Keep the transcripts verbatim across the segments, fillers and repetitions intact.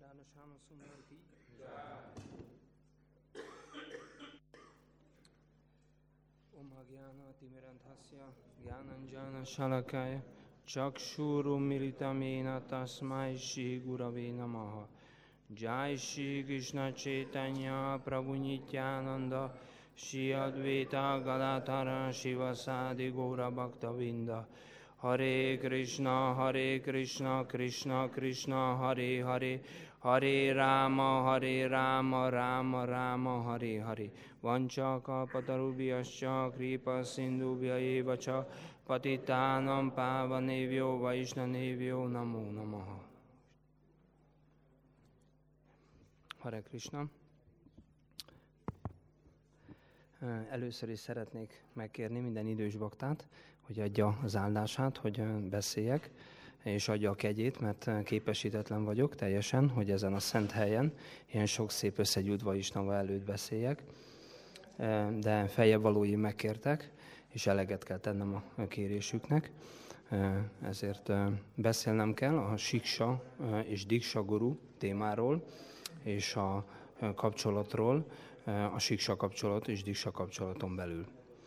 Radha Shyama Sundar ki Om Agyana Timirandhasya Gyananjana Shalakaya Chakshuru Militamena Tasmai Shri Gurave Namaha. Jai Shri Krishna Chaitanya Prabhu Nityananda Shri Advaita Gadadhara Shivasadi Gaura Bhaktavinda. Hare Krishna, Hare Krishna, Krishna Krishna, Hare Hare, Hare Rama, Hare Rama, Rama Rama, Hare Hare. Vanchaka patarubhyascha kripa sindhubhya eva cha patitanam pavanevyo vaishnavevyo namo namaha. Hare Krishna. Először is szeretnék megkérni minden idős baktát, hogy adja az áldását, hogy beszéljek, és adja a kegyét, mert képesítetlen vagyok teljesen, hogy ezen a szent helyen ilyen sok szép összegyűlt vaisnava előtt beszéljek. De feljebb valóim megkértek, és eleget kell tennem a kérésüknek. Ezért beszélnem kell a Siksa és Diksa Guru témáról, és a kapcsolatról, a Siksa kapcsolat és Diksa kapcsolaton belül.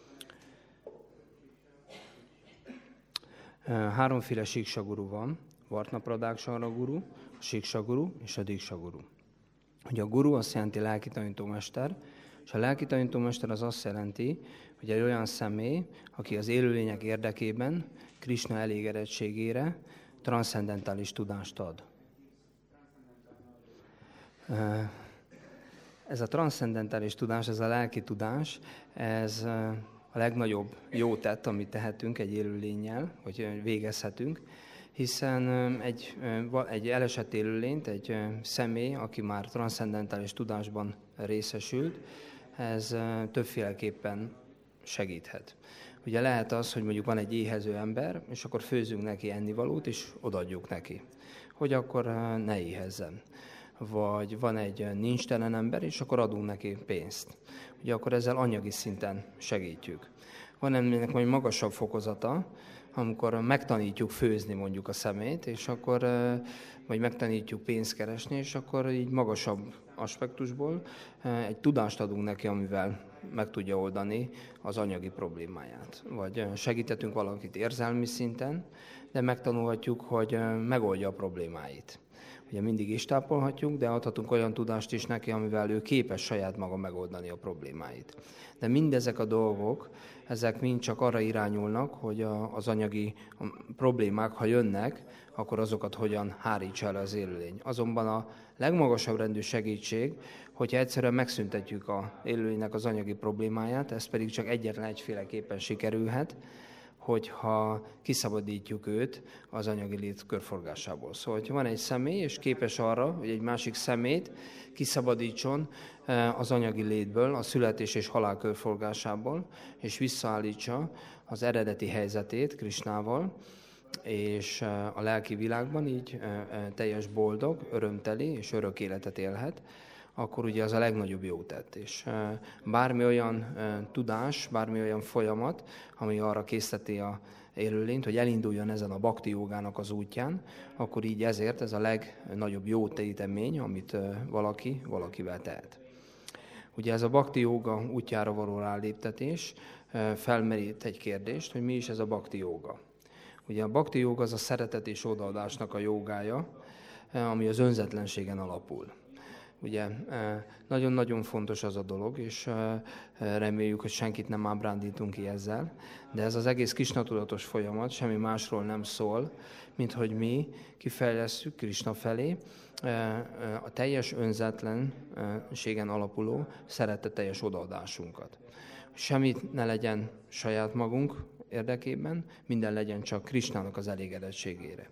Háromféle Siksa Guru van, Vartna Pradakshara Guru, a Siksa Guru és a Diksa Guru. Ugye a Guru azt jelenti lelki tanítómester, és a lelki tanítómester az azt jelenti, hogy egy olyan személy, aki az élőlények érdekében, Krishna elégedettségére transzcendentális tudást ad. Ez a transzcendentális tudás, ez a lelki tudás, ez a legnagyobb jó tett, amit tehetünk egy élőlénnyel, vagy végezhetünk, hiszen egy, egy elesett élőlényt, egy személy, aki már transzcendentális tudásban részesült, ez többféleképpen segíthet. Ugye lehet az, hogy mondjuk van egy éhező ember, és akkor főzünk neki ennivalót, és odaadjuk neki, hogy akkor ne éhezzen. Vagy van egy nincstelen ember, és akkor adunk neki pénzt. Ugye akkor ezzel anyagi szinten segítjük. Van ennek majd magasabb fokozata, amikor megtanítjuk főzni mondjuk a szemét, és akkor vagy megtanítjuk pénzt keresni, és akkor így magasabb aspektusból egy tudást adunk neki, amivel meg tudja oldani az anyagi problémáját. Vagy segítettünk valakit érzelmi szinten, de megtanulhatjuk, hogy megoldja a problémáit. Ugye mindig is tápolhatjuk, de adhatunk olyan tudást is neki, amivel ő képes saját maga megoldani a problémáit. De mindezek a dolgok, ezek mind csak arra irányulnak, hogy a, az anyagi problémák, ha jönnek, akkor azokat hogyan hárítsa el az élőlény. Azonban a legmagasabb rendű segítség, hogyha egyszerűen megszüntetjük az élőlénynek az anyagi problémáját, ez pedig csak egyetlen egyféleképpen sikerülhet, hogyha kiszabadítjuk őt az anyagi lét körforgásából. Szóval, hogyha van egy személy, és képes arra, hogy egy másik szemét kiszabadítson az anyagi létből, a születés és halál körforgásából, és visszaállítsa az eredeti helyzetét Krisnával, és a lelki világban így teljes boldog, örömteli és örök életet élhet, akkor ugye az a legnagyobb jó tett. És bármi olyan tudás, bármi olyan folyamat, ami arra készteti a élőlényt, hogy elinduljon ezen a bhakti jógának az útján, akkor így ezért ez a legnagyobb jó tétemény, amit valaki valakivel tehet. Ugye ez a bhakti jóga útjára való ráléptetés felmerít egy kérdést, hogy mi is ez a bhakti jóga. Ugye a bhakti jóga az a szeretet és odaadásnak a jógája, ami az önzetlenségen alapul. Ugye nagyon-nagyon fontos az a dolog, és reméljük, hogy senkit nem ábrándítunk ki ezzel, de ez az egész Krisna tudatos folyamat semmi másról nem szól, mint hogy mi kifejlesszük Krisna felé a teljes önzetlenségen alapuló szeretetteljes odaadásunkat. Semmit ne legyen saját magunk érdekében, minden legyen csak Krisnának az elégedettségére.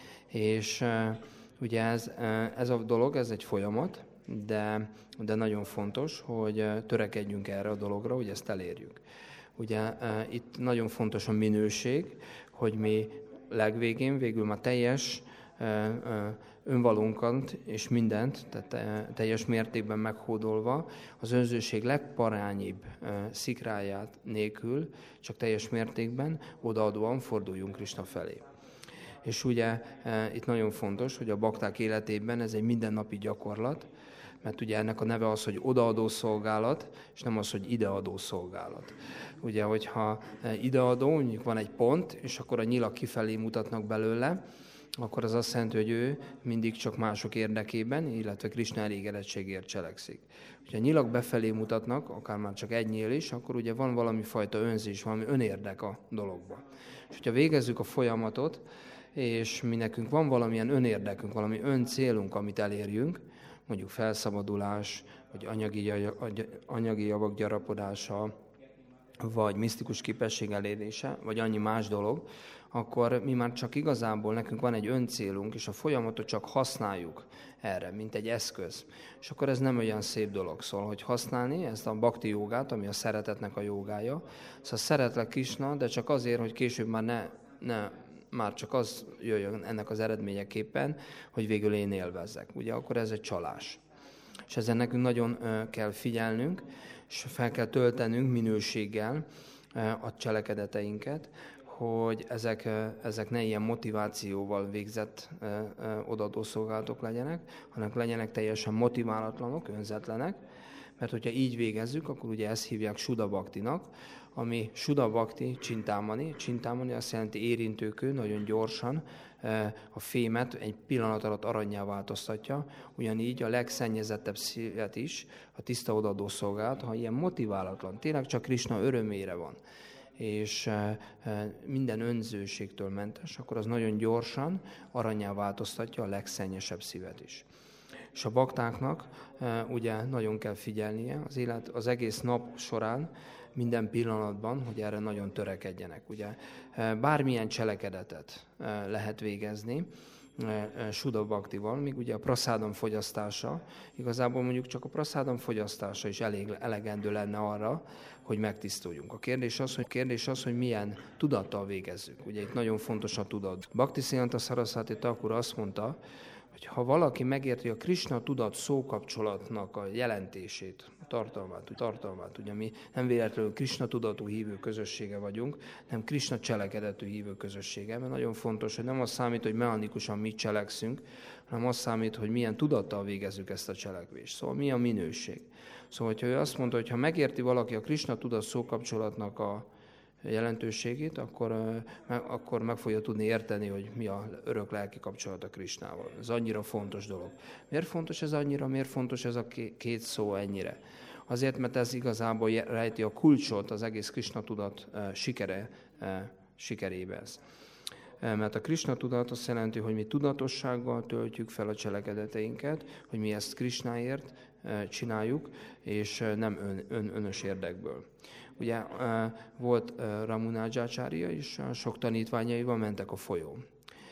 És ugye ez, ez a dolog, ez egy folyamat, de, de nagyon fontos, hogy törekedjünk erre a dologra, hogy ezt elérjük. Ugye itt nagyon fontos a minőség, hogy mi legvégén végül már teljes önvalónkat és mindent, tehát teljes mértékben meghódolva, az önzőség legparányibb szikráját nélkül, csak teljes mértékben odaadóan forduljunk Krisna felé. És ugye itt nagyon fontos, hogy a bakták életében ez egy mindennapi gyakorlat, mert ugye ennek a neve az, hogy odaadó szolgálat, és nem az, hogy ideadó szolgálat. Ugye, hogyha ideadó, mondjuk van egy pont, és akkor a nyilak kifelé mutatnak belőle, akkor az azt jelenti, hogy ő mindig csak mások érdekében, illetve Krisna elégedettségért cselekszik. Ha a nyilak befelé mutatnak, akár már csak egy nyíl is, akkor ugye van valami fajta önzés, valami önérdek a dologban. És hogyha végezzük a folyamatot, és mi nekünk van valamilyen önérdekünk, valami öncélunk, amit elérjünk, mondjuk felszabadulás, vagy anyagi, anyagi javak gyarapodása, vagy misztikus képesség elérése, vagy annyi más dolog, akkor mi már csak igazából nekünk van egy öncélunk, és a folyamatot csak használjuk erre, mint egy eszköz. És akkor ez nem olyan szép dolog. Szóval, hogy használni ezt a bhakti jogát, ami a szeretetnek a jogája. Szóval szeretlek Krisna, de csak azért, hogy később már ne, ne már csak az jöjjön ennek az eredményeképpen, hogy végül én élvezzek. Ugye akkor ez egy csalás. És ezen nekünk nagyon kell figyelnünk, és fel kell töltenünk minőséggel a cselekedeteinket, hogy ezek, ezek ne ilyen motivációval végzett odaadó szolgálatok legyenek, hanem legyenek teljesen motiválatlanok, önzetlenek, mert hogyha így végezzük, akkor ugye ezt hívják Suddha Bhaktinak, ami Suddha Bhakti Csintámani. Csintámani azt jelenti érintőkő, nagyon gyorsan a fémet egy pillanat alatt arannyá változtatja, ugyanígy a legszennyezettebb szívet is, a tiszta odaadó szolgálat, ha ilyen motiválatlan, tényleg csak Krisna örömére van, és minden önzőségtől mentes, akkor az nagyon gyorsan arannyá változtatja a legszennyesebb szívet is. És a baktáknak ugye nagyon kell figyelnie az élet, az egész nap során, minden pillanatban, hogy erre nagyon törekedjenek. Ugye bármilyen cselekedetet lehet végezni Suddha Bhaktival, míg ugye a praszádam fogyasztása, igazából mondjuk csak a praszádam fogyasztása is elég elegendő lenne arra, hogy megtisztuljunk. A kérdés az, hogy, kérdés az, hogy milyen tudattal végezzük. Ugye itt nagyon fontos a tudat. Bhaktisiddhanta Saraswati Thakur azt mondta, hogy ha valaki megérti a Krisna tudat szókapcsolatnak a jelentését, a tartalmát, tartalmát, ugye mi nem véletlenül Krisna tudatú hívő közössége vagyunk, nem Krisna cselekedetű hívő közössége, mert nagyon fontos, hogy nem az számít, hogy mechanikusan mit cselekszünk, hanem az számít, hogy milyen tudattal végezzük ezt a cselekvést. Szóval mi a minőség. Szóval, hogyha ő azt mondta, hogy ha megérti valaki a Krisna tudat szókapcsolatnak a jelentőségét, akkor, akkor meg fogja tudni érteni, hogy mi a örök lelki kapcsolat a Krisnával. Ez annyira fontos dolog. Miért fontos ez annyira? Miért fontos ez a két szó ennyire? Azért, mert ez igazából rejti a kulcsot az egész Krisna tudat sikere, sikerébe. Mert a Krisna tudat azt jelenti, hogy mi tudatossággal töltjük fel a cselekedeteinket, hogy mi ezt Krisnáért csináljuk, és nem ön, ön, önös érdekből. Ugye volt Ramunádzsácsárya is, sok tanítványaival mentek a folyón.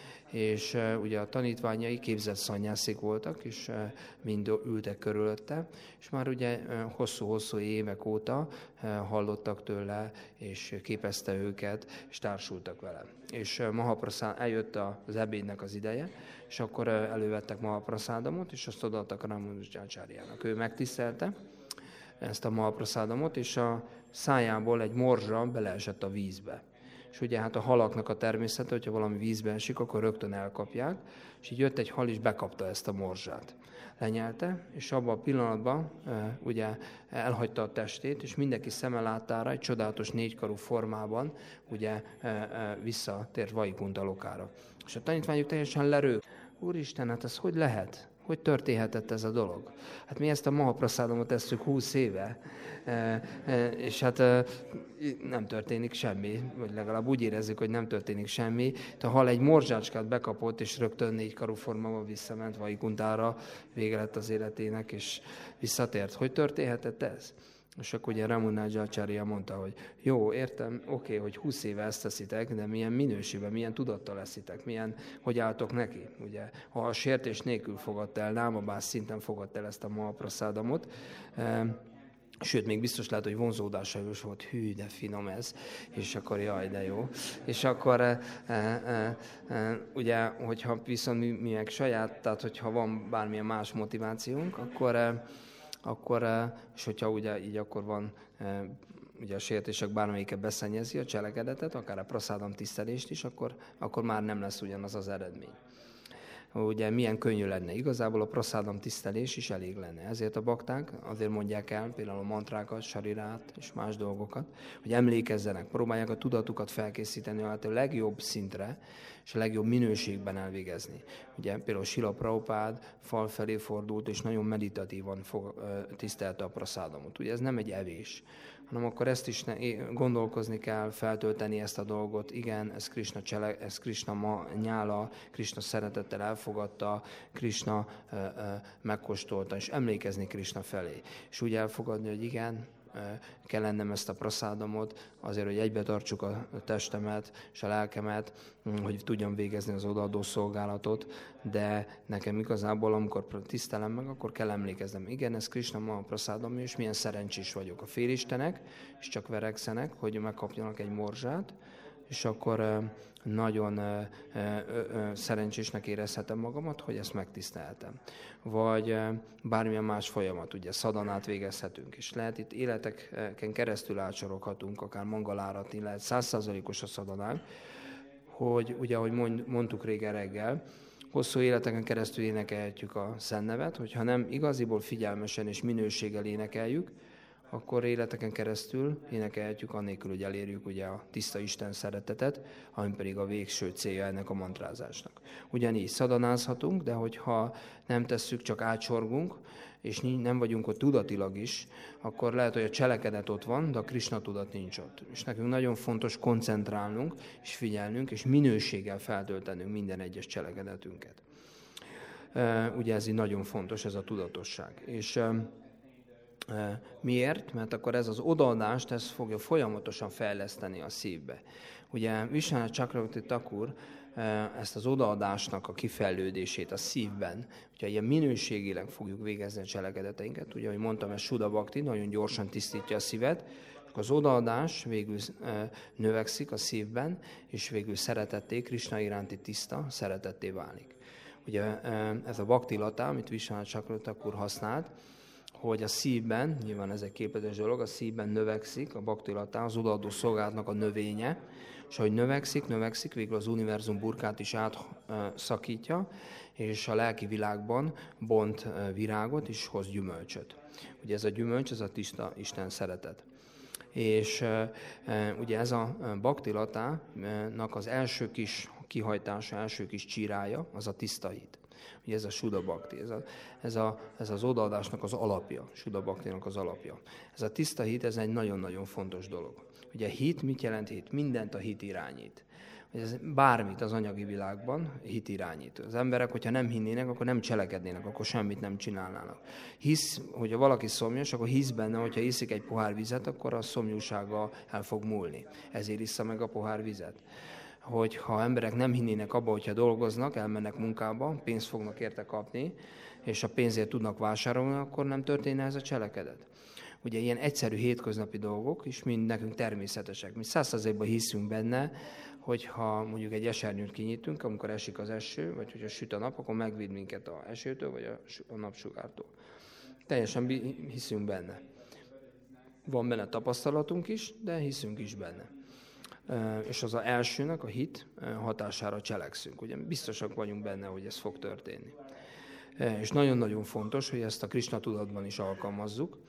És ugye a tanítványai képzett szanyászik voltak, és mind ültek körülötte, és már ugye hosszú-hosszú évek óta hallottak tőle, és képezte őket, és társultak vele. És Mahaprasad, eljött az ebédnek az ideje, és akkor elővettek Mahaprasádamot, és azt odaadtak Ramunádzsácsárjának. Ő megtisztelte ezt a Mahaprasádamot, és a szájából egy morzsa beleesett a vízbe. És ugye hát a halaknak a természete, hogyha valami vízbe esik, akkor rögtön elkapják, és így jött egy hal, és bekapta ezt a morzsát. Lenyelte, és abban a pillanatban e, ugye elhagyta a testét, és mindenki szeme láttára egy csodálatos négykarú formában ugye e, e, visszatért Vaikunta lokára. És a tanítványok teljesen lerők. Úristen, hát ez hogy lehet? Hogy történhetett ez a dolog? Hát mi ezt a Mahaprasádamot tesszük húsz éve, és hát nem történik semmi, vagy legalább úgy érezzük, hogy nem történik semmi. A hal egy morzsácskát bekapott, és rögtön négy karú formában visszament Vaikuntára, vége lett az életének, és visszatért. Hogy történhetett ez? És akkor ugye Ramunádzsácsárya mondta, hogy jó, értem, oké, hogy húsz éve ezt teszitek, de milyen minőségben, milyen tudattal leszitek, milyen, hogy álltok neki. Ugye, ha a sértés nélkül fogadta el, námabás szinten fogadta el ezt a Mahaprasádamot, sőt, még biztos lehet, hogy vonzódása is volt, hű, de finom ez, és akkor jaj, de jó. És akkor e, e, e, ugye, hogyha viszont mi, mi meg saját, tehát hogyha van bármilyen más motivációnk, akkor, e, akkor és hogyha ugye így akkor van ugye a sértések bármelyike beszennyezi a cselekedetet, akár a praszádam tisztelést is, akkor, akkor már nem lesz ugyanaz az eredmény. Ugye milyen könnyű lenne. Igazából a praszádam tisztelés is elég lenne. Ezért a bakták azért mondják el, például a mantrákat, sarirát és más dolgokat, hogy emlékezzenek, próbálják a tudatukat felkészíteni a legjobb szintre, és a legjobb minőségben elvégezni. Ugye például Srila Prabhupád fal felé fordult, és nagyon meditatívan fog, tisztelte a praszádamot. Ugye ez nem egy evés, hanem akkor ezt is ne, gondolkozni kell, feltölteni ezt a dolgot. Igen, ez Krishna, csele, ez Krishna ma, nyála, Krishna szeretettel elfogadta, Krishna ö, ö, megkóstolta, és emlékezni Krishna felé. És úgy elfogadni, hogy igen, kell lennem ezt a praszádamot, azért, hogy egybe tartsuk a testemet és a lelkemet, hogy tudjam végezni az odaadó szolgálatot, de nekem igazából, amikor tisztelem meg, akkor kell emlékeznem. Igen, ez Krishna ma a praszádam, és milyen szerencsés vagyok. A félistenek, és csak verekszenek, hogy megkapjanak egy morzsát, és akkor nagyon szerencsésnek érezhetem magamat, hogy ezt megtiszteltem. Vagy bármilyen más folyamat, ugye szadanát végezhetünk, és lehet itt életeken keresztül átsoroghatunk, akár mangaláratni, lehet százszázalékos a szadanánk, hogy ugye, ahogy mondtuk régen reggel, hosszú életeken keresztül énekelhetjük a szentnevet, hogyha nem igaziból figyelmesen és minőséggel énekeljük, akkor életeken keresztül énekelhetjük, annélkül, hogy elérjük ugye a tiszta Isten szeretetet, ami pedig a végső célja ennek a mantrázásnak. Ugyanígy szadanázhatunk, de hogyha nem tesszük, csak átsorgunk, és nem vagyunk ott tudatilag is, akkor lehet, hogy a cselekedet ott van, de a Krishna tudat nincs ott. És nekünk nagyon fontos koncentrálnunk, és figyelnünk, és minőséggel feltöltenünk minden egyes cselekedetünket. Ugye ez így nagyon fontos, ez a tudatosság. És miért? Mert akkor ez az odaadást, ez fogja folyamatosan fejleszteni a szívbe. Ugye Vishwanath Chakravarti Thakur ezt az odaadásnak a kifejlődését a szívben, hogyha ilyen minőségileg fogjuk végezni a cselekedeteinket, ugye, ahogy mondtam, ez Suddha Bhakti, nagyon gyorsan tisztítja a szívet, és az odaadás végül növekszik a szívben, és végül szeretetté, Krishna iránti tiszta szeretetté válik. Ugye ez a Bhakti Lata, amit Vishwanath Chakravarti Thakur használt, hogy a szívben, nyilván ez egy képletes dolog, a szívben növekszik a Bhakti Lata, az odaadó szolgálatnak a növénye, és ahogy növekszik, növekszik, végül az univerzum burkát is átszakítja, és a lelki világban bont virágot és hoz gyümölcsöt. Ugye ez a gyümölcs, ez a tiszta Isten szeretet. És ugye ez a Bhakti Latának az első kis kihajtása, első kis csirája, az a tiszta hit. Ugye ez a Suddha Bhakti, ez, a, ez, a, ez az odaadásnak az alapja, Suddha Bhaktinak az alapja. Ez a tiszta hit, ez egy nagyon-nagyon fontos dolog. Ugye hit, mit jelent hit? Mindent a hit irányít. Ez bármit az anyagi világban hit irányít. Az emberek, hogyha nem hinnének, akkor nem cselekednének, akkor semmit nem csinálnának. Hisz, hogyha valaki szomjas, akkor hisz benne, hogyha iszik egy pohár vizet, akkor a szomjúsága el fog múlni. Ezért issza meg a pohár vizet. Hogyha emberek nem hinnének abba, hogyha dolgoznak, elmennek munkába, pénzt fognak érte kapni, és a pénzért tudnak vásárolni, akkor nem történne ez a cselekedet. Ugye ilyen egyszerű hétköznapi dolgok is mind nekünk természetesek. Mi száz százalékban hiszünk benne, hogyha mondjuk egy esernyőt kinyitunk, amikor esik az eső, vagy hogyha süt a nap, akkor megvéd minket az esőtől, vagy a napsugártól. Teljesen hiszünk benne. Van benne tapasztalatunk is, de hiszünk is benne. És az az elsőnek, a hit hatására cselekszünk. Ugye biztosak vagyunk benne, hogy ez fog történni. És nagyon-nagyon fontos, hogy ezt a Krishna tudatban is alkalmazzuk,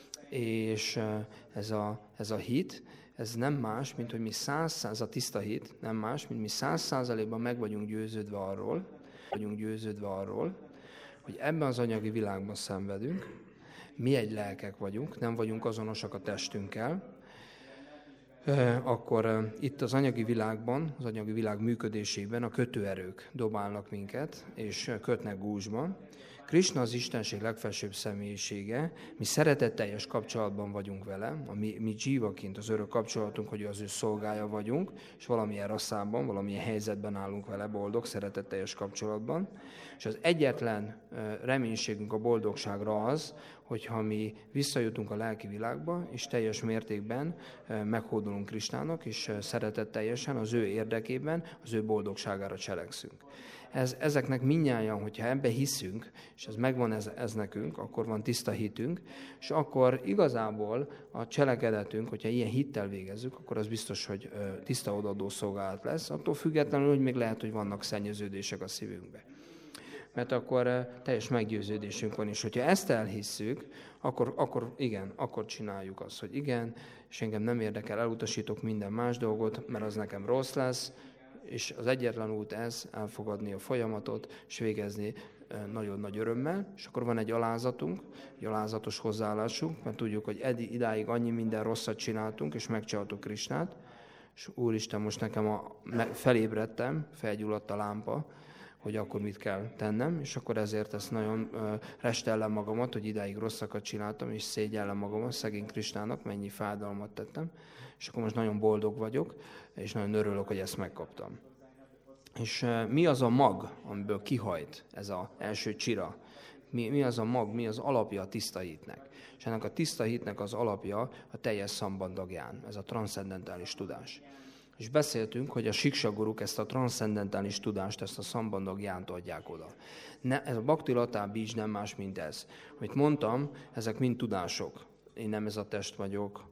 és ez a, ez a hit, ez nem más, mint hogy mi száz, ez a tiszta hit, nem más, mint mi száz százalékban meg vagyunk győződve arról, vagyunk győződve arról, hogy ebben az anyagi világban szenvedünk, mi egy lelkek vagyunk, nem vagyunk azonosak a testünkkel, akkor itt az anyagi világban, az anyagi világ működésében a kötőerők dobálnak minket, és kötnek gúzsba. Krishna az Istenség legfelsőbb személyisége, mi szeretetteljes kapcsolatban vagyunk vele, a mi, mi dzsívaként az örök kapcsolatunk, hogy az ő szolgája vagyunk, és valamilyen rasszában, valamilyen helyzetben állunk vele boldog, szeretetteljes kapcsolatban. És az egyetlen reménységünk a boldogságra az, hogyha mi visszajutunk a lelki világba, és teljes mértékben meghódolunk Krisnának, és szeretetteljesen az ő érdekében, az ő boldogságára cselekszünk. Ez, ezeknek mindnyájan, hogyha ebbe hiszünk, és ez megvan ez, ez nekünk, akkor van tiszta hitünk, és akkor igazából a cselekedetünk, hogyha ilyen hittel végezzük, akkor az biztos, hogy tiszta odaadó szolgálat lesz, attól függetlenül, hogy még lehet, hogy vannak szennyeződések a szívünkbe. Mert akkor teljes meggyőződésünk van, és hogyha ezt elhisszük, akkor, akkor igen, akkor csináljuk azt, hogy igen, és engem nem érdekel, elutasítok minden más dolgot, mert az nekem rossz lesz, és az egyetlen út ez, elfogadni a folyamatot, és végezni nagyon nagy örömmel, és akkor van egy alázatunk, egy alázatos hozzáállásunk, mert tudjuk, hogy edi, idáig annyi minden rosszat csináltunk, és megcsaltuk Krisnát, és Úristen, most nekem a, felébredtem, felgyulladt a lámpa, hogy akkor mit kell tennem, és akkor ezért ezt nagyon uh, restellem magamat, hogy idáig rosszakat csináltam, és szégyellem magamat szegény Krisnának, mennyi fájdalmat tettem, és akkor most nagyon boldog vagyok, és nagyon örülök, hogy ezt megkaptam. És uh, mi az a mag, amiből kihajt ez az első csira? Mi, mi az a mag, mi az alapja a tiszta hitnek? És ennek a tiszta hitnek az alapja a teljes szambandagján, ez a transzcendentális tudás. És beszéltünk, hogy a siksaguruk ezt a transzcendentális tudást, ezt a szambandagjánt adják oda. Ne, ez a Bhakti Lata Bij nem más, mint ez. Amit mondtam, ezek mind tudások. Én nem ez a test vagyok,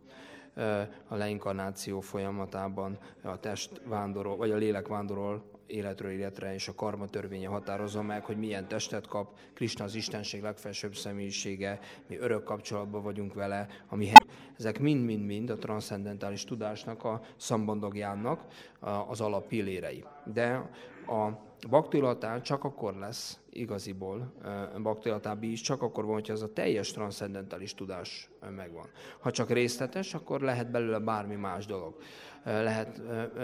a leinkarnáció folyamatában a test vándorol, vagy a lélek vándorol életről életre, és a karma törvénye határozza meg, hogy milyen testet kap. Krisna az Istenség legfelsőbb személyisége, mi örök kapcsolatban vagyunk vele, ami ezek mind-mind-mind a transzcendentális tudásnak, a szambandagjánnak az alappillérei. De a Bhakti Lata csak akkor lesz igaziból, Bhakti Lata Bij is csak akkor van, hogyha az a teljes transzcendentális tudás megvan. Ha csak részletes, akkor lehet belőle bármi más dolog. Lehet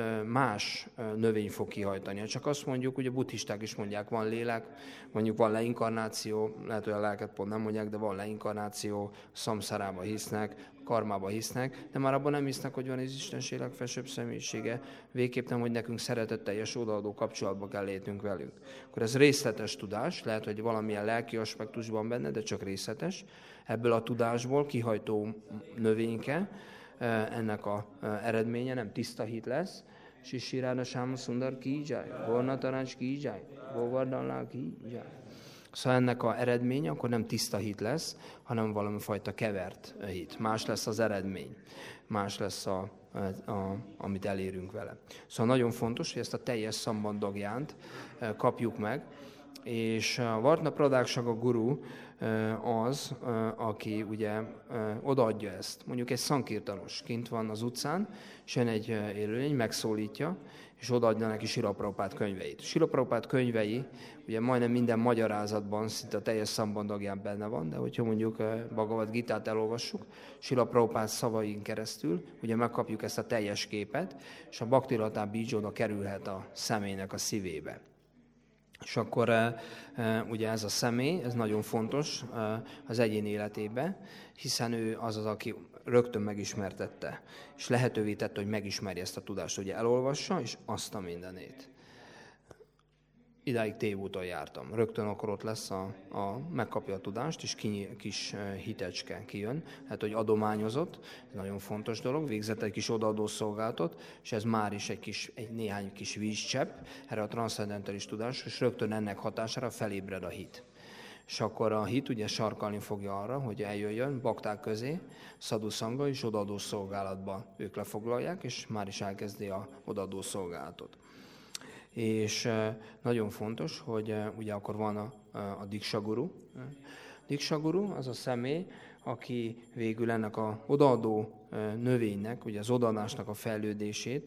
más növény fog kihajtani. Csak azt mondjuk, hogy a buddhisták is mondják, van lélek, mondjuk van leinkarnáció, lehet, hogy a lelket pont nem mondják, de van leinkarnáció, szamszárába hisznek, karmába hisznek, de már abban nem hisznek, hogy van az Istenség legfelsőbb személyisége, végképp nem, hogy nekünk szeretetteljes odaadó kapcsolatba kell lépnünk velük. Akkor ez részletes tudás, lehet, hogy valamilyen lelki aspektusban benne, de csak részletes. Ebből a tudásból kihajtó növényke, ennek az eredménye nem tiszta hit lesz. Sri Radha Syama Sundar ki jai, Gorna Tarancs ki jai, Govardhan ki jai. Szóval ennek az eredménye akkor nem tiszta hit lesz, hanem valami fajta kevert hit. Más lesz az eredmény, más lesz, a, a, amit elérünk vele. Szóval nagyon fontos, hogy ezt a teljes szambandagjánt kapjuk meg, és a Vartna Pradakshaka Guru az, aki ugye odaadja ezt. Mondjuk egy szankirtanos kint van az utcán, és jön egy élőlény, megszólítja, és odaadja neki Srila Prabhupád könyveit. Srila Prabhupád könyvei, ugye majdnem minden magyarázatban szinte a teljes szambandagján benne van, de hogyha mondjuk Bhagavad Gitát elolvassuk, Srila Prabhupád szavain keresztül, ugye megkapjuk ezt a teljes képet, és a Bhakti Lata Bij oda kerülhet a személynek a szívébe. És akkor ugye ez a személy, ez nagyon fontos az egyén életében, hiszen ő az az, aki rögtön megismertette, és lehetővé tette, hogy megismerje ezt a tudást, ugye elolvassa, és azt a mindenét. Idáig tévúton jártam. Rögtön akkor ott lesz, a, a, megkapja a tudást, és ki, kis hitecske kijön. Hát, hogy adományozott, ez nagyon fontos dolog, végzett egy kis odaadó szolgálatot, és ez már is egy, kis, egy néhány kis vízcsepp erre a transzcendentális tudás, és rögtön ennek hatására felébred a hit. És akkor a hit ugye sarkalni fogja arra, hogy eljöjjön bakták közé, szadhu szanga és odaadó szolgálatba ők lefoglalják, és már is elkezdi a odaadó szolgálatot. És nagyon fontos, hogy ugye akkor van a, a Diksha Guru. Diksha Guru az a személy, aki végül ennek a odaadó növénynek, ugye az odaadásnak a fejlődését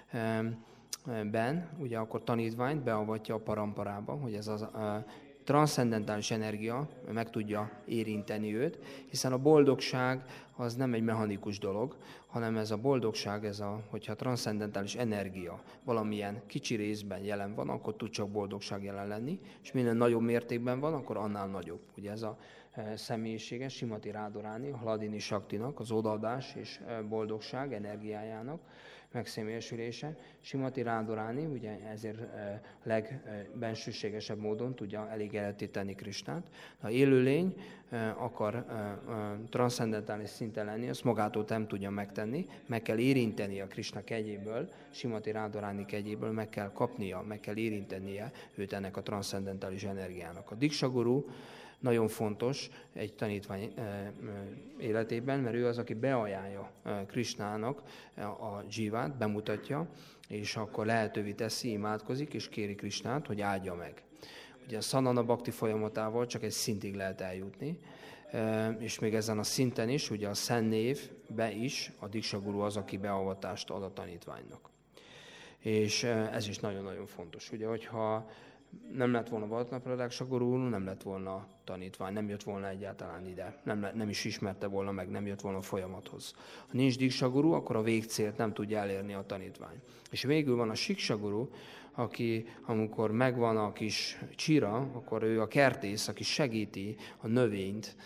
ben, ugye akkor tanítványt beavatja a paramparába, hogy ez az a transzcendentális energia meg tudja érinteni őt, hiszen a boldogság az nem egy mechanikus dolog, hanem ez a boldogság, ez a, hogyha transzcendentális energia valamilyen kicsi részben jelen van, akkor tud csak boldogság jelen lenni, és minden nagyobb mértékben van, akkor annál nagyobb. Ugye ez a személyisége, Simati Radharani, a Hladini Saktinak, az odaadás és boldogság energiájának, megszemélyesülése. Simati Radharani, ugye ezért legbensőségesebb módon tudja elégedetté tenni Krisnát. Ha élőlény akar transzcendentális szinten lenni, azt magától nem tudja megtenni, meg kell érinteni a Krisna kegyéből, Simati Radharani kegyéből, meg kell kapnia, meg kell érintenie őt ennek a transzcendentális energiának. A Diksha Guru nagyon fontos egy tanítvány életében, mert ő az, aki beajánlja Krisnának a dzsívát, bemutatja, és akkor lehetővé teszi, imádkozik, és kéri Krisnát, hogy áldja meg. Ugye a Sanana Bhakti folyamatával csak egy szintig lehet eljutni, és még ezen a szinten is, ugye a Szent névbe is a Diksha Guru az, aki beavatást ad a tanítványnak. És ez is nagyon-nagyon fontos. Ugye, hogyha nem lett volna Valatna Pradaksa Guru, nem lett volna tanítvány, nem jött volna egyáltalán ide, nem, nem is ismerte volna meg, nem jött volna a folyamathoz. Ha nincs Diksha Guru, akkor a végcélt nem tudja elérni a tanítvány. És végül van a Siksha Guru, aki amikor megvan a kis csira, akkor ő a kertész, aki segíti a növényt,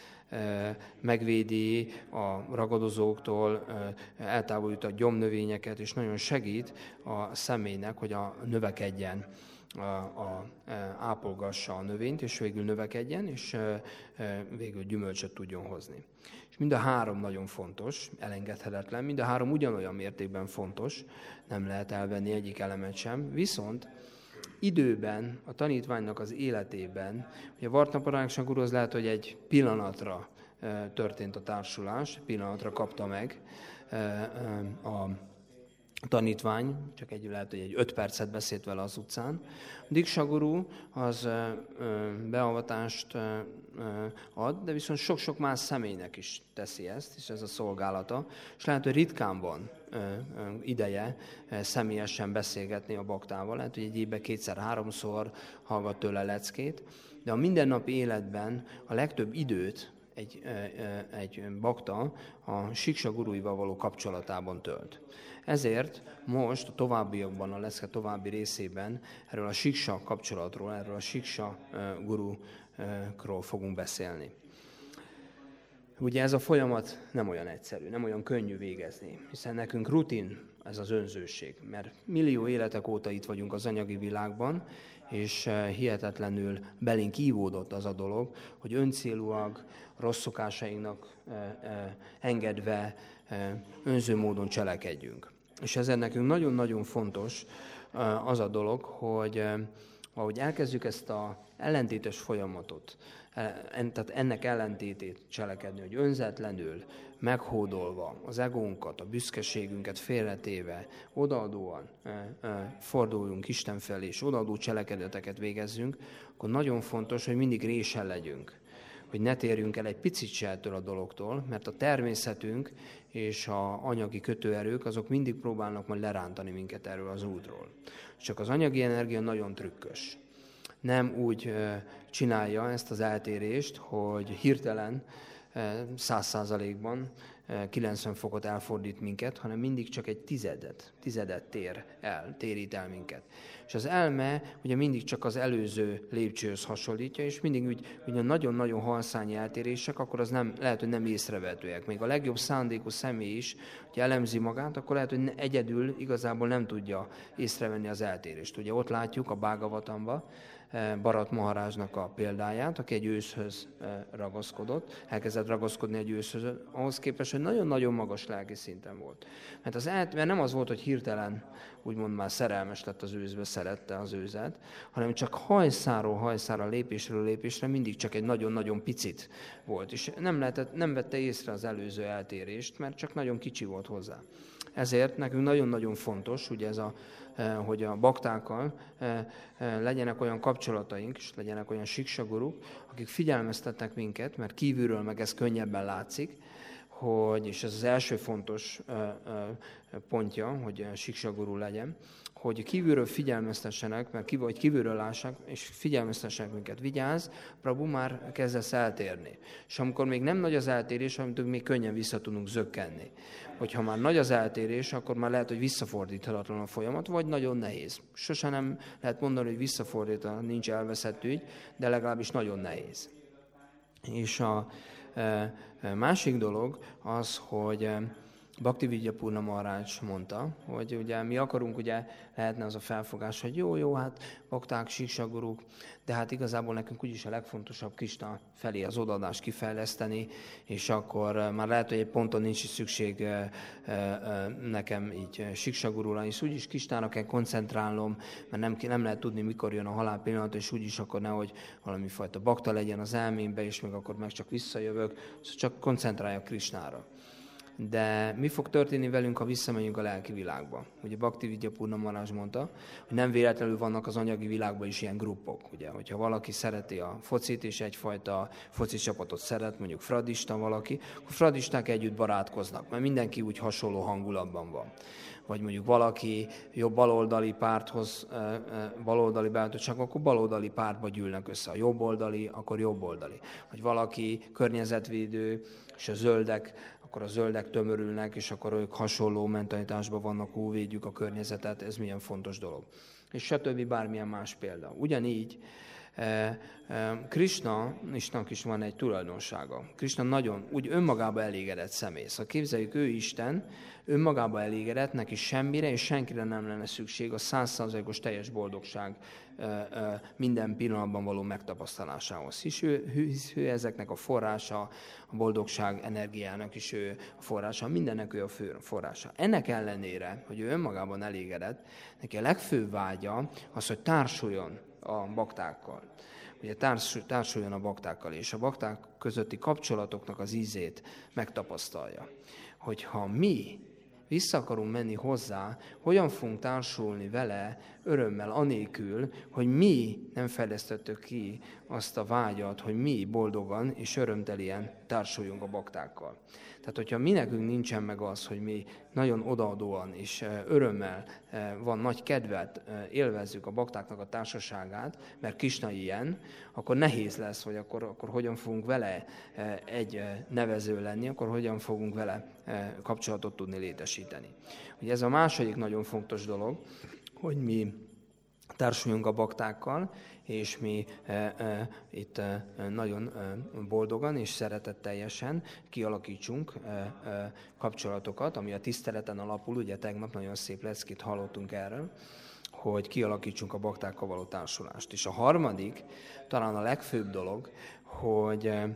megvédi a ragadozóktól, eltávolít a gyomnövényeket, és nagyon segít a személynek, hogy a növekedjen, a, a, ápolgassa a növényt, és végül növekedjen, és végül gyümölcsöt tudjon hozni. És mind a három nagyon fontos, elengedhetetlen, mind a három ugyanolyan mértékben fontos, nem lehet elvenni egyik elemet sem, viszont időben, a tanítványnak az életében, ugye Valatna Pradaksa Guru az lehet, hogy egy pillanatra történt a társulás, pillanatra kapta meg a tanítvány, csak egy lehet, hogy egy öt percet beszélt vele az utcán. Diksha Guru az beavatást ad, de viszont sok-sok más személynek is teszi ezt, és ez a szolgálata. És lehet, hogy ritkán van ideje személyesen beszélgetni a baktával, lehet, hogy egy évben kétszer-háromszor hallgat tőle leckét, de a mindennapi életben a legtöbb időt egy, egy bakta a Siksha Guruival való kapcsolatában tölt. Ezért most a továbbiakban, a lecke további részében erről a Siksha kapcsolatról, erről a Siksha Gurukról fogunk beszélni. Ugye ez a folyamat nem olyan egyszerű, nem olyan könnyű végezni, hiszen nekünk rutin ez az önzőség, mert millió életek óta itt vagyunk az anyagi világban, és hihetetlenül belénk ívódott az a dolog, hogy öncélúak, rossz szokásainknak engedve önző módon cselekedjünk. És ezért nekünk nagyon-nagyon fontos az a dolog, hogy ahogy elkezdjük ezt az ellentétes folyamatot, tehát ennek ellentétét cselekedni, hogy önzetlenül, meghódolva az egónkat, a büszkeségünket félretéve, odaadóan forduljunk Isten felé, és odaadó cselekedeteket végezzünk, akkor nagyon fontos, hogy mindig résen legyünk. Hogy ne térjünk el egy picit se ettől a dologtól, mert a természetünk és a anyagi kötőerők azok mindig próbálnak majd lerántani minket erről az útról. Csak az anyagi energia nagyon trükkös. Nem úgy csinálja ezt az eltérést, hogy hirtelen száz százalékban kilencven fokot elfordít minket, hanem mindig csak egy tizedet, tizedet tér el, térít el minket. És az elme ugye mindig csak az előző lépcsőhöz hasonlítja, és mindig úgy, ugye nagyon-nagyon halszányi eltérések, akkor az nem, lehet, hogy nem észrevehetőek. Még a legjobb szándékú személy is, hogyha elemzi magát, akkor lehet, hogy egyedül igazából nem tudja észrevenni az eltérést. Ugye ott látjuk a Bhagavatamban Bharat Maharajnak a példáját, aki egy őszhöz ragaszkodott, elkezdett ragaszkodni egy őszhöz, ahhoz képest, hogy nagyon-nagyon magas lelki szinten volt. Mert, az el, mert nem az volt, hogy hirtelen úgymond már szerelmes lett az őzbe, szerette az őzet, hanem csak hajszáról hajszára, lépésről lépésre mindig csak egy nagyon-nagyon picit volt. És nem, lehetett, nem vette észre az előző eltérést, mert csak nagyon kicsi volt hozzá. Ezért nekünk nagyon-nagyon fontos, ugye ez a, hogy a baktákkal legyenek olyan kapcsolataink, és legyenek olyan Siksha Guruk, akik figyelmeztetnek minket, mert kívülről meg ez könnyebben látszik, hogy, és ez az első fontos pontja, hogy Siksha Guru legyen, hogy kívülről figyelmeztessenek, mert kívül, hogy kívülről lássák, és figyelmeztessenek minket. Vigyázz, Prabhu, már kezdesz eltérni. És amikor még nem nagy az eltérés, amit még könnyen vissza tudunk zökkenni. Hogyha már nagy az eltérés, akkor már lehet, hogy visszafordíthatatlan a folyamat, vagy nagyon nehéz. Sose nem lehet mondani, hogy visszafordíthatatlan, nincs elveszett ügy, de legalábbis nagyon nehéz. És a másik dolog az, hogy Bhaktividya Purna Maharaj mondta, hogy ugye mi akarunk, ugye lehetne az a felfogás, hogy jó, jó, hát bakták, siksaguruk, de hát igazából nekünk úgyis a legfontosabb Krisna felé az odaadást kifejleszteni, és akkor már lehet, hogy egy ponton nincs is szükség nekem így siksagurúra, és úgyis Krisnára kell koncentrálnom, mert nem, nem lehet tudni, mikor jön a halál pillanat, és úgyis akkor nehogy valami fajta bakta legyen az elmémbe, és meg akkor meg csak visszajövök, szóval csak koncentráljak Krisnára. De mi fog történni velünk, ha visszamegyünk a lelki világba? Ugye Bhaktividya Purna Maharaj mondta, hogy nem véletlenül vannak az anyagi világban is ilyen gruppok. Ugye, hogyha valaki szereti a focit, és egyfajta foci csapatot szeret, mondjuk fradista valaki, akkor fradisták együtt barátkoznak, mert mindenki úgy hasonló hangulatban van. Vagy mondjuk valaki jobb baloldali párthoz, baloldali beállítottság, akkor baloldali pártba gyűlnek össze. A jobboldali, akkor jobboldali. Vagy valaki környezetvédő, és a zöldek, akkor a zöldek tömörülnek, és akkor ők hasonló mentalitásban vannak, hú, védjük a környezetet, ez milyen fontos dolog. És stb. Bármilyen más példa. Ugyanígy Krisnának is van egy tulajdonsága. Krisna nagyon úgy önmagába elégedett személy. Szóval képzeljük, ő Isten, önmagába elégedett, neki semmire és senkire nem lenne szükség a száz százalékos teljes boldogság minden pillanatban való megtapasztalásához. Hisz ő, hisz ő ezeknek a forrása, a boldogság energiának is ő a forrása, mindennek ő a fő forrása. Ennek ellenére, hogy ő önmagában elégedett, neki a legfőbb vágya az, hogy társuljon a baktákkal. Ugye társuljon a baktákkal, és a bakták közötti kapcsolatoknak az ízét megtapasztalja. Hogyha mi vissza akarunk menni hozzá, hogyan fogunk társulni vele örömmel anélkül, hogy mi nem fejlesztettük ki azt a vágyat, hogy mi boldogan és örömtelien társuljunk a baktákkal. Tehát, hogyha mi nekünk nincsen meg az, hogy mi nagyon odaadóan és örömmel van nagy kedvet, élvezzük a baktáknak a társaságát, mert Krisna ilyen, akkor nehéz lesz, hogy akkor, akkor hogyan fogunk vele egy nevező lenni, akkor hogyan fogunk vele kapcsolatot tudni létesíteni. Ugye ez a második nagyon fontos dolog, hogy mi társuljunk a baktákkal, és mi e, e, itt e, nagyon e, boldogan és szeretetteljesen kialakítsunk e, e, kapcsolatokat, ami a tiszteleten alapul, ugye tegnap nagyon szép leckét hallottunk erről, hogy kialakítsunk a baktákkal való társulást. És a harmadik, talán a legfőbb dolog, hogy e,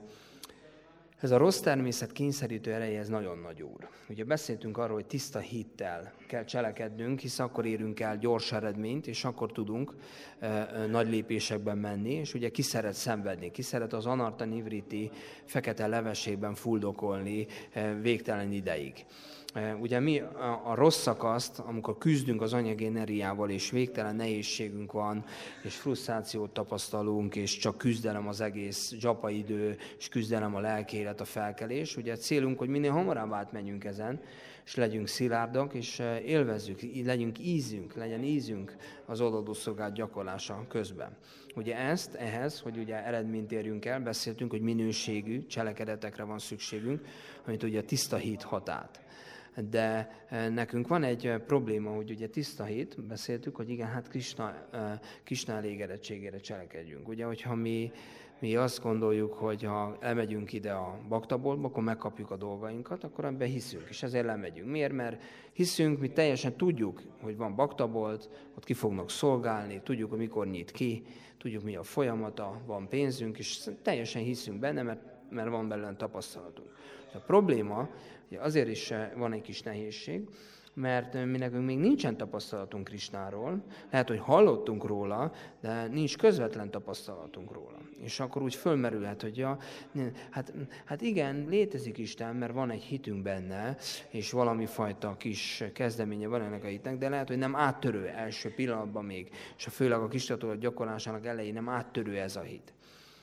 ez a rossz természet kényszerítő ereje, ez nagyon nagy úr. Ugye beszéltünk arról, hogy tiszta hittel kell cselekednünk, hisz akkor érünk el gyors eredményt, és akkor tudunk e, e, nagy lépésekben menni, és ugye ki szeret szenvedni, ki szeret az anarta nivriti fekete levesében fuldokolni e, végtelen ideig. Ugye mi a, a rossz szakaszt, amikor küzdünk az anyagi energiával, és végtelen nehézségünk van, és frusztrációt tapasztalunk, és csak küzdelem az egész dzsapa idő, és küzdelem a lelkélet, a felkelés. Ugye a célunk, hogy minél hamarabb átmenjünk ezen, és legyünk szilárdak, és élvezzük, legyünk ízünk, legyen ízünk az odaadó szolgálat gyakorlása közben. Ugye ezt, ehhez, hogy ugye eredményt érjünk el, beszéltünk, hogy minőségű cselekedetekre van szükségünk, amit ugye a tiszta hit hat át. De nekünk van egy probléma, hogy ugye tiszta hit, beszéltük, hogy igen, hát Krisna, Krisna elégedettségére cselekedjünk. Ugye, hogyha mi, mi azt gondoljuk, hogy ha elmegyünk ide a baktaboltba, akkor megkapjuk a dolgainkat, akkor ebben hiszünk, és ezért lemegyünk. Miért? Mert hiszünk, mi teljesen tudjuk, hogy van baktabolt, ott ki fognak szolgálni, tudjuk, hogy mikor nyit ki, tudjuk, mi a folyamata, van pénzünk, és teljesen hiszünk benne, mert, mert van belőle tapasztalatunk. A probléma, hogy azért is van egy kis nehézség, mert mi nekünk még nincsen tapasztalatunk Krisnáról, lehet, hogy hallottunk róla, de nincs közvetlen tapasztalatunk róla. És akkor úgy fölmerülhet, hogy ja, hát, hát igen, létezik Isten, mert van egy hitünk benne, és valami fajta kis kezdeménye van ennek a hitnek, de lehet, hogy nem áttörő első pillanatban még, és a főleg a Krisna gyakorlásának elején nem áttörő ez a hit.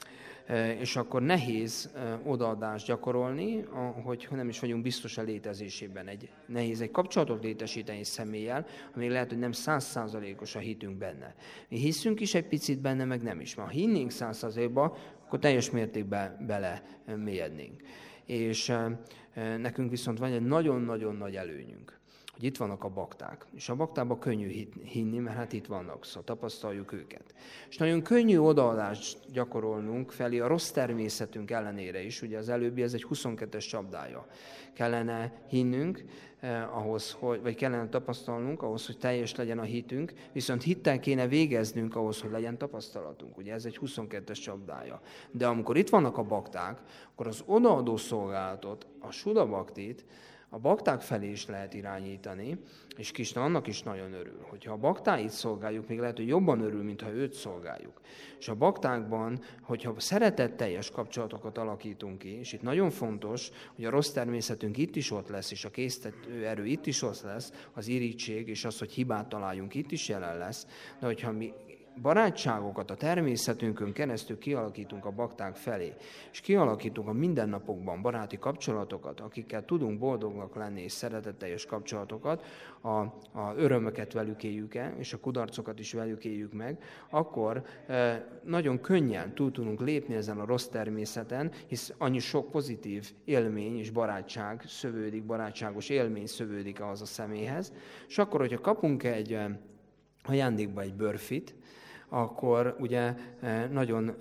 És akkor nehéz odaadást gyakorolni, hogy nem is vagyunk biztos a létezésében. Egy, nehéz egy kapcsolatot létesíteni személlyel, ami lehet, hogy nem száz százalékos a hitünk benne. Mi hiszünk is egy picit benne, meg nem is. Ha hinnénk száz százalékba, akkor teljes mértékben bele mélyednénk. És nekünk viszont van egy nagyon-nagyon nagy előnyünk. hogy itt vannak a bakták. És a baktába könnyű hinni, mert hát itt vannak, szóval tapasztaljuk őket. És nagyon könnyű odaadást gyakorolnunk felé a rossz természetünk ellenére is. Ugye az előbbi, ez egy huszonkettes csapdája. Kellene hinnünk, eh, ahhoz, hogy, vagy kellene tapasztalnunk ahhoz, hogy teljes legyen a hitünk, viszont hittel kéne végeznünk ahhoz, hogy legyen tapasztalatunk. Ugye ez egy huszonkettes csapdája. De amikor itt vannak a bakták, akkor az odaadó szolgálatot, a Suda Bhaktit, a bakták felé is lehet irányítani, és Krisna annak is nagyon örül. Hogyha a baktáit szolgáljuk, még lehet, hogy jobban örül, mintha őt szolgáljuk. És a baktákban, hogyha szeretetteljes kapcsolatokat alakítunk ki, és itt nagyon fontos, hogy a rossz természetünk itt is ott lesz, és a késztető erő itt is ott lesz, az irítség, és az, hogy hibát találjunk, itt is jelen lesz. De hogyha mi barátságokat a természetünkön keresztül kialakítunk a bakták felé, és kialakítunk a mindennapokban baráti kapcsolatokat, akikkel tudunk boldognak lenni, és szeretetteljes kapcsolatokat, a, a örömöket velük éljük el, és a kudarcokat is velük éljük meg, akkor e, nagyon könnyen túl tudunk lépni ezen a rossz természeten, hisz annyi sok pozitív élmény és barátság szövődik, barátságos élmény szövődik ahhoz a személyhez, és akkor, hogyha kapunk egy ajándékba egy bőrfit, akkor ugye nagyon,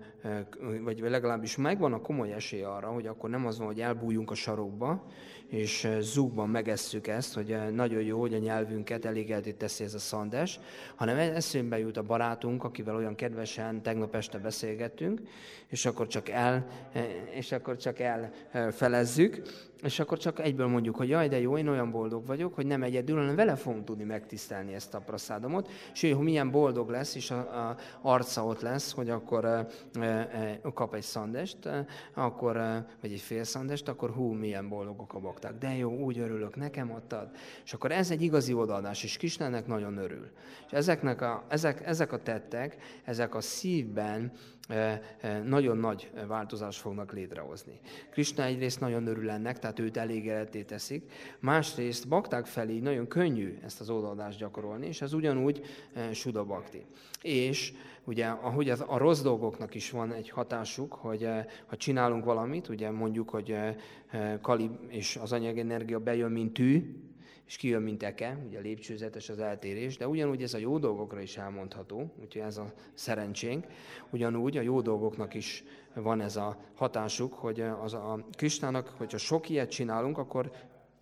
vagy legalábbis megvan a komoly esély arra, hogy akkor nem az van, hogy elbújjunk a sarokba, és zúgban megesszük ezt, hogy nagyon jó, hogy a nyelvünket elégedetté teszi ez a szandes, hanem eszünkbe jut a barátunk, akivel olyan kedvesen tegnap este beszélgettünk, és akkor csak el, és akkor csak elfelezzük, és akkor csak egyből mondjuk, hogy jaj, de jó, én olyan boldog vagyok, hogy nem egyedül, hanem vele fogom tudni megtisztelni ezt a praszádomot, és ő, hogy milyen boldog lesz, és a, a arca ott lesz, hogy akkor e, e, kap egy szandest, e, akkor, e, vagy egy fél szandest, akkor hú, milyen boldogok a bakták. De jó, úgy örülök, nekem adtad. És akkor ez egy igazi odaadás, és Krisnának nagyon örül. És ezeknek a, ezek, ezek a tettek, ezek a szívben nagyon nagy változást fognak létrehozni. Krisna egyrészt nagyon örül ennek, tehát őt elégedetté teszik, másrészt bakták felé nagyon könnyű ezt az odaadást gyakorolni, és ez ugyanúgy Suda Bhakti. És ugye, ahogy az, a rossz dolgoknak is van egy hatásuk, hogy ha csinálunk valamit, ugye mondjuk, hogy Kali és az anyagenergia bejön, mint tű, és kijön, mint eke, ugye lépcsőzetes az eltérés, de ugyanúgy ez a jó dolgokra is elmondható, úgyhogy ez a szerencsénk. Ugyanúgy a jó dolgoknak is van ez a hatásuk, hogy az a Krisnának, hogyha sok ilyet csinálunk, akkor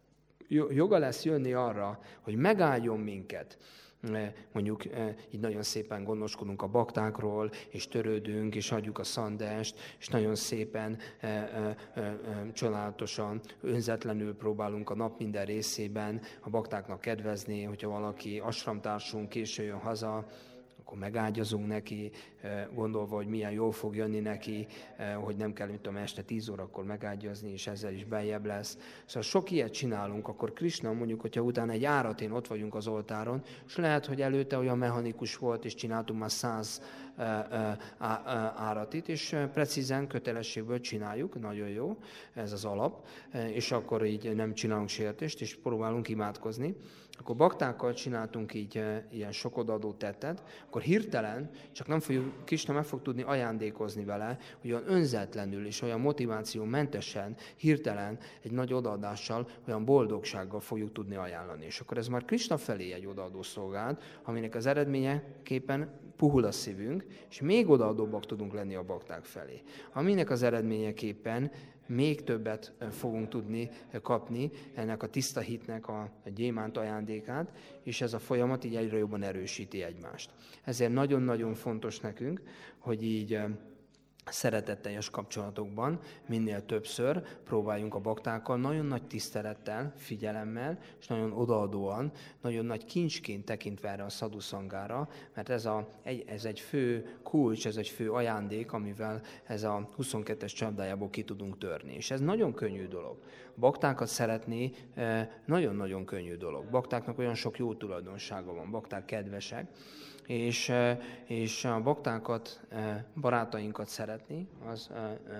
joga lesz jönni arra, hogy megálljon minket. Mondjuk így nagyon szépen gondoskodunk a baktákról, és törődünk, és adjuk a szandest, és nagyon szépen, e, e, e, csodálatosan, önzetlenül próbálunk a nap minden részében a baktáknak kedvezni, hogyha valaki asramtársunk késő jön haza, akkor megágyazunk neki, gondolva, hogy milyen jól fog jönni neki, hogy nem kell, mint tudom, este tíz órakor megágyazni, és ezzel is beljebb lesz. Szóval sok ilyet csinálunk, akkor Krisna mondjuk, hogyha utána egy áratén ott vagyunk az oltáron, és lehet, hogy előtte olyan mechanikus volt, és csináltunk már száz áratit, és precízen kötelességből csináljuk, nagyon jó, ez az alap, és akkor így nem csinálunk sértést, és próbálunk imádkozni. Akkor baktákkal csináltunk így ilyen sok odaadó tettet, akkor hirtelen, csak nem fogjuk, Krisna meg fog tudni ajándékozni vele, hogy olyan önzetlenül és olyan motivációmentesen, hirtelen egy nagy odaadással, olyan boldogsággal fogjuk tudni ajánlani. És akkor ez már Krisna felé egy odaadó szolgálat, aminek az eredményeképpen puhul a szívünk, és még odaadóbbak tudunk lenni a bakták felé. Aminek az eredményeképpen még többet fogunk tudni kapni ennek a tiszta hitnek a, a gyémánt ajándékát, és ez a folyamat így egyre jobban erősíti egymást. Ezért nagyon-nagyon fontos nekünk, hogy így szeretetteljes kapcsolatokban minél többször próbáljunk a baktákkal nagyon nagy tisztelettel, figyelemmel, és nagyon odaadóan, nagyon nagy kincsként tekintve erre a szadhuszangára, mert ez, a, egy, ez egy fő kulcs, ez egy fő ajándék, amivel ez a huszonkettes csapdájából ki tudunk törni. És ez nagyon könnyű dolog. Baktákat szeretni nagyon-nagyon könnyű dolog. Baktáknak olyan sok jó tulajdonsága van, bakták kedvesek, És, és a baktákat, barátainkat szeretni, az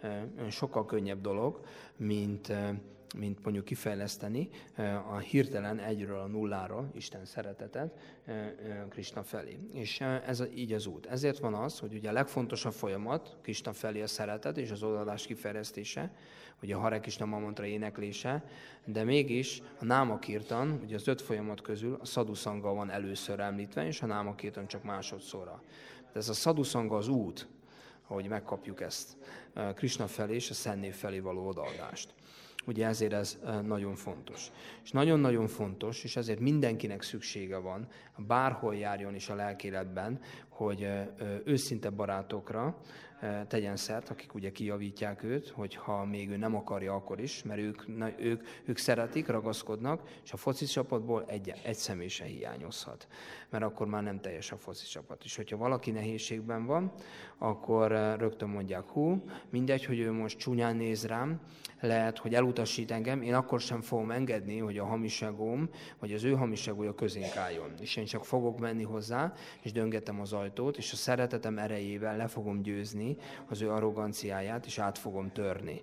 sokkal könnyebb dolog, mint, mint mondjuk kifejleszteni a hirtelen egyről a nullára Isten szeretetet Krisna felé. És ez így az út. Ezért van az, hogy ugye a legfontosabb folyamat Krisna felé a szeretet és az odaadás kifejlesztése, ugye a Hare Krishna mantra éneklése, de mégis a Náma Kirtan, ugye az öt folyamat közül a Sadhusanga van először említve, és a Náma Kirtan csak másodszorra. De ez a Sadhusanga az út, ahogy megkapjuk ezt Krishna felé és a Szentnév felé való odaadást. Ugye ezért ez nagyon fontos. És nagyon-nagyon fontos, és ezért mindenkinek szüksége van, bárhol járjon is a lelkéletben, hogy őszinte barátokra tegyen szert, akik ugye kijavítják őt, hogyha még ő nem akarja, akkor is, mert ők, na, ők, ők szeretik, ragaszkodnak, és a foci csapatból egy, egy személy se hiányozhat, mert akkor már nem teljes a foci csapat. És hogyha valaki nehézségben van, akkor rögtön mondják, hú, mindegy, hogy ő most csúnyán néz rám, lehet, hogy elutasít engem, én akkor sem fogom engedni, hogy a hamiságom, vagy az ő hamiságója közénk álljon. És én csak fogok menni hozzá, és döngetem az ajtót, és a szeretetem erejével le fogom győzni az ő arroganciáját, és át fogom törni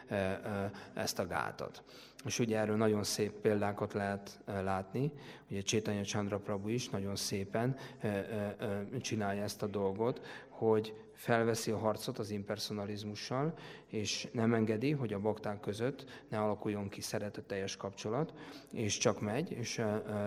ezt a gátat. És ugye erről nagyon szép példákat lehet látni, ugye Chaitanya Chandra Prabhu is nagyon szépen csinálja ezt a dolgot, hogy felveszi a harcot az impersonalizmussal, és nem engedi, hogy a bakták között ne alakuljon ki szeretetteljes kapcsolat, és csak megy, és,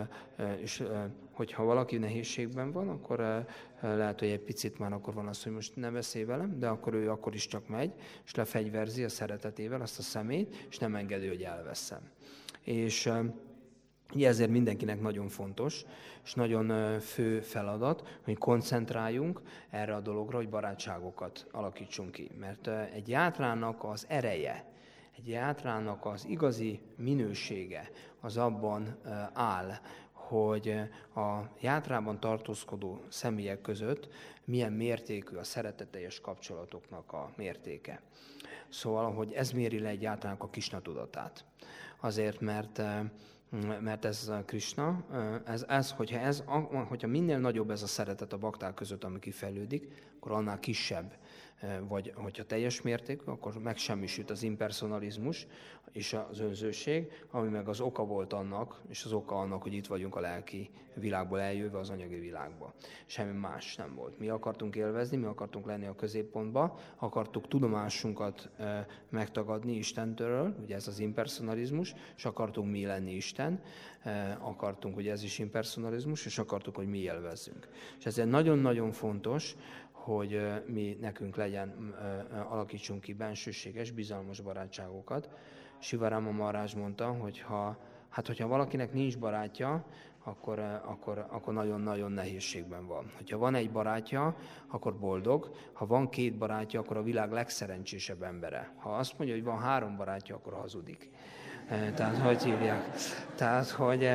és hogyha valaki nehézségben van, akkor lehet, hogy egy picit már akkor van az, hogy most ne beszélj velem, de akkor ő akkor is csak megy, és lefegyverzi a szeretetével azt a szemét, és nem engedi, hogy elveszem. És ugye ezért mindenkinek nagyon fontos, és nagyon fő feladat, hogy koncentráljunk erre a dologra, hogy barátságokat alakítsunk ki. Mert egy játrának az ereje, egy játrának az igazi minősége az abban áll, hogy a játrában tartózkodó személyek között milyen mértékű a szeretetteljes kapcsolatoknak a mértéke. Szóval, hogy ez méri le egy játrának a Krisna tudatát. Azért, mert mert ez Krishna, ez, ez, hogyha, ez, hogyha minél nagyobb ez a szeretet a bakták között, ami kifejlődik, akkor annál kisebb, vagy hogyha teljes mértékű, akkor megsemmisült az impersonalizmus és az önzőség, ami meg az oka volt annak, és az oka annak, hogy itt vagyunk a lelki világból eljöve az anyagi világba. Semmi más nem volt. Mi akartunk élvezni, mi akartunk lenni a középpontba, akartuk tudomásunkat e, megtagadni Istentől, ugye ez az impersonalizmus, és akartunk mi lenni Isten, e, akartunk, ugye ez is impersonalizmus, és akartuk, hogy mi élvezzünk. És ezért nagyon-nagyon fontos, hogy mi nekünk legyen, alakítsunk ki bensőséges, bizalmas barátságokat. Sivarama Maharaj mondta, hogy ha, hát hogyha valakinek nincs barátja, akkor, akkor, akkor nagyon-nagyon nehézségben van. Hogyha van egy barátja, akkor boldog, ha van két barátja, akkor a világ legszerencsésebb embere. Ha azt mondja, hogy van három barátja, akkor hazudik. Tehát, hogy hívják? Tehát, hogy,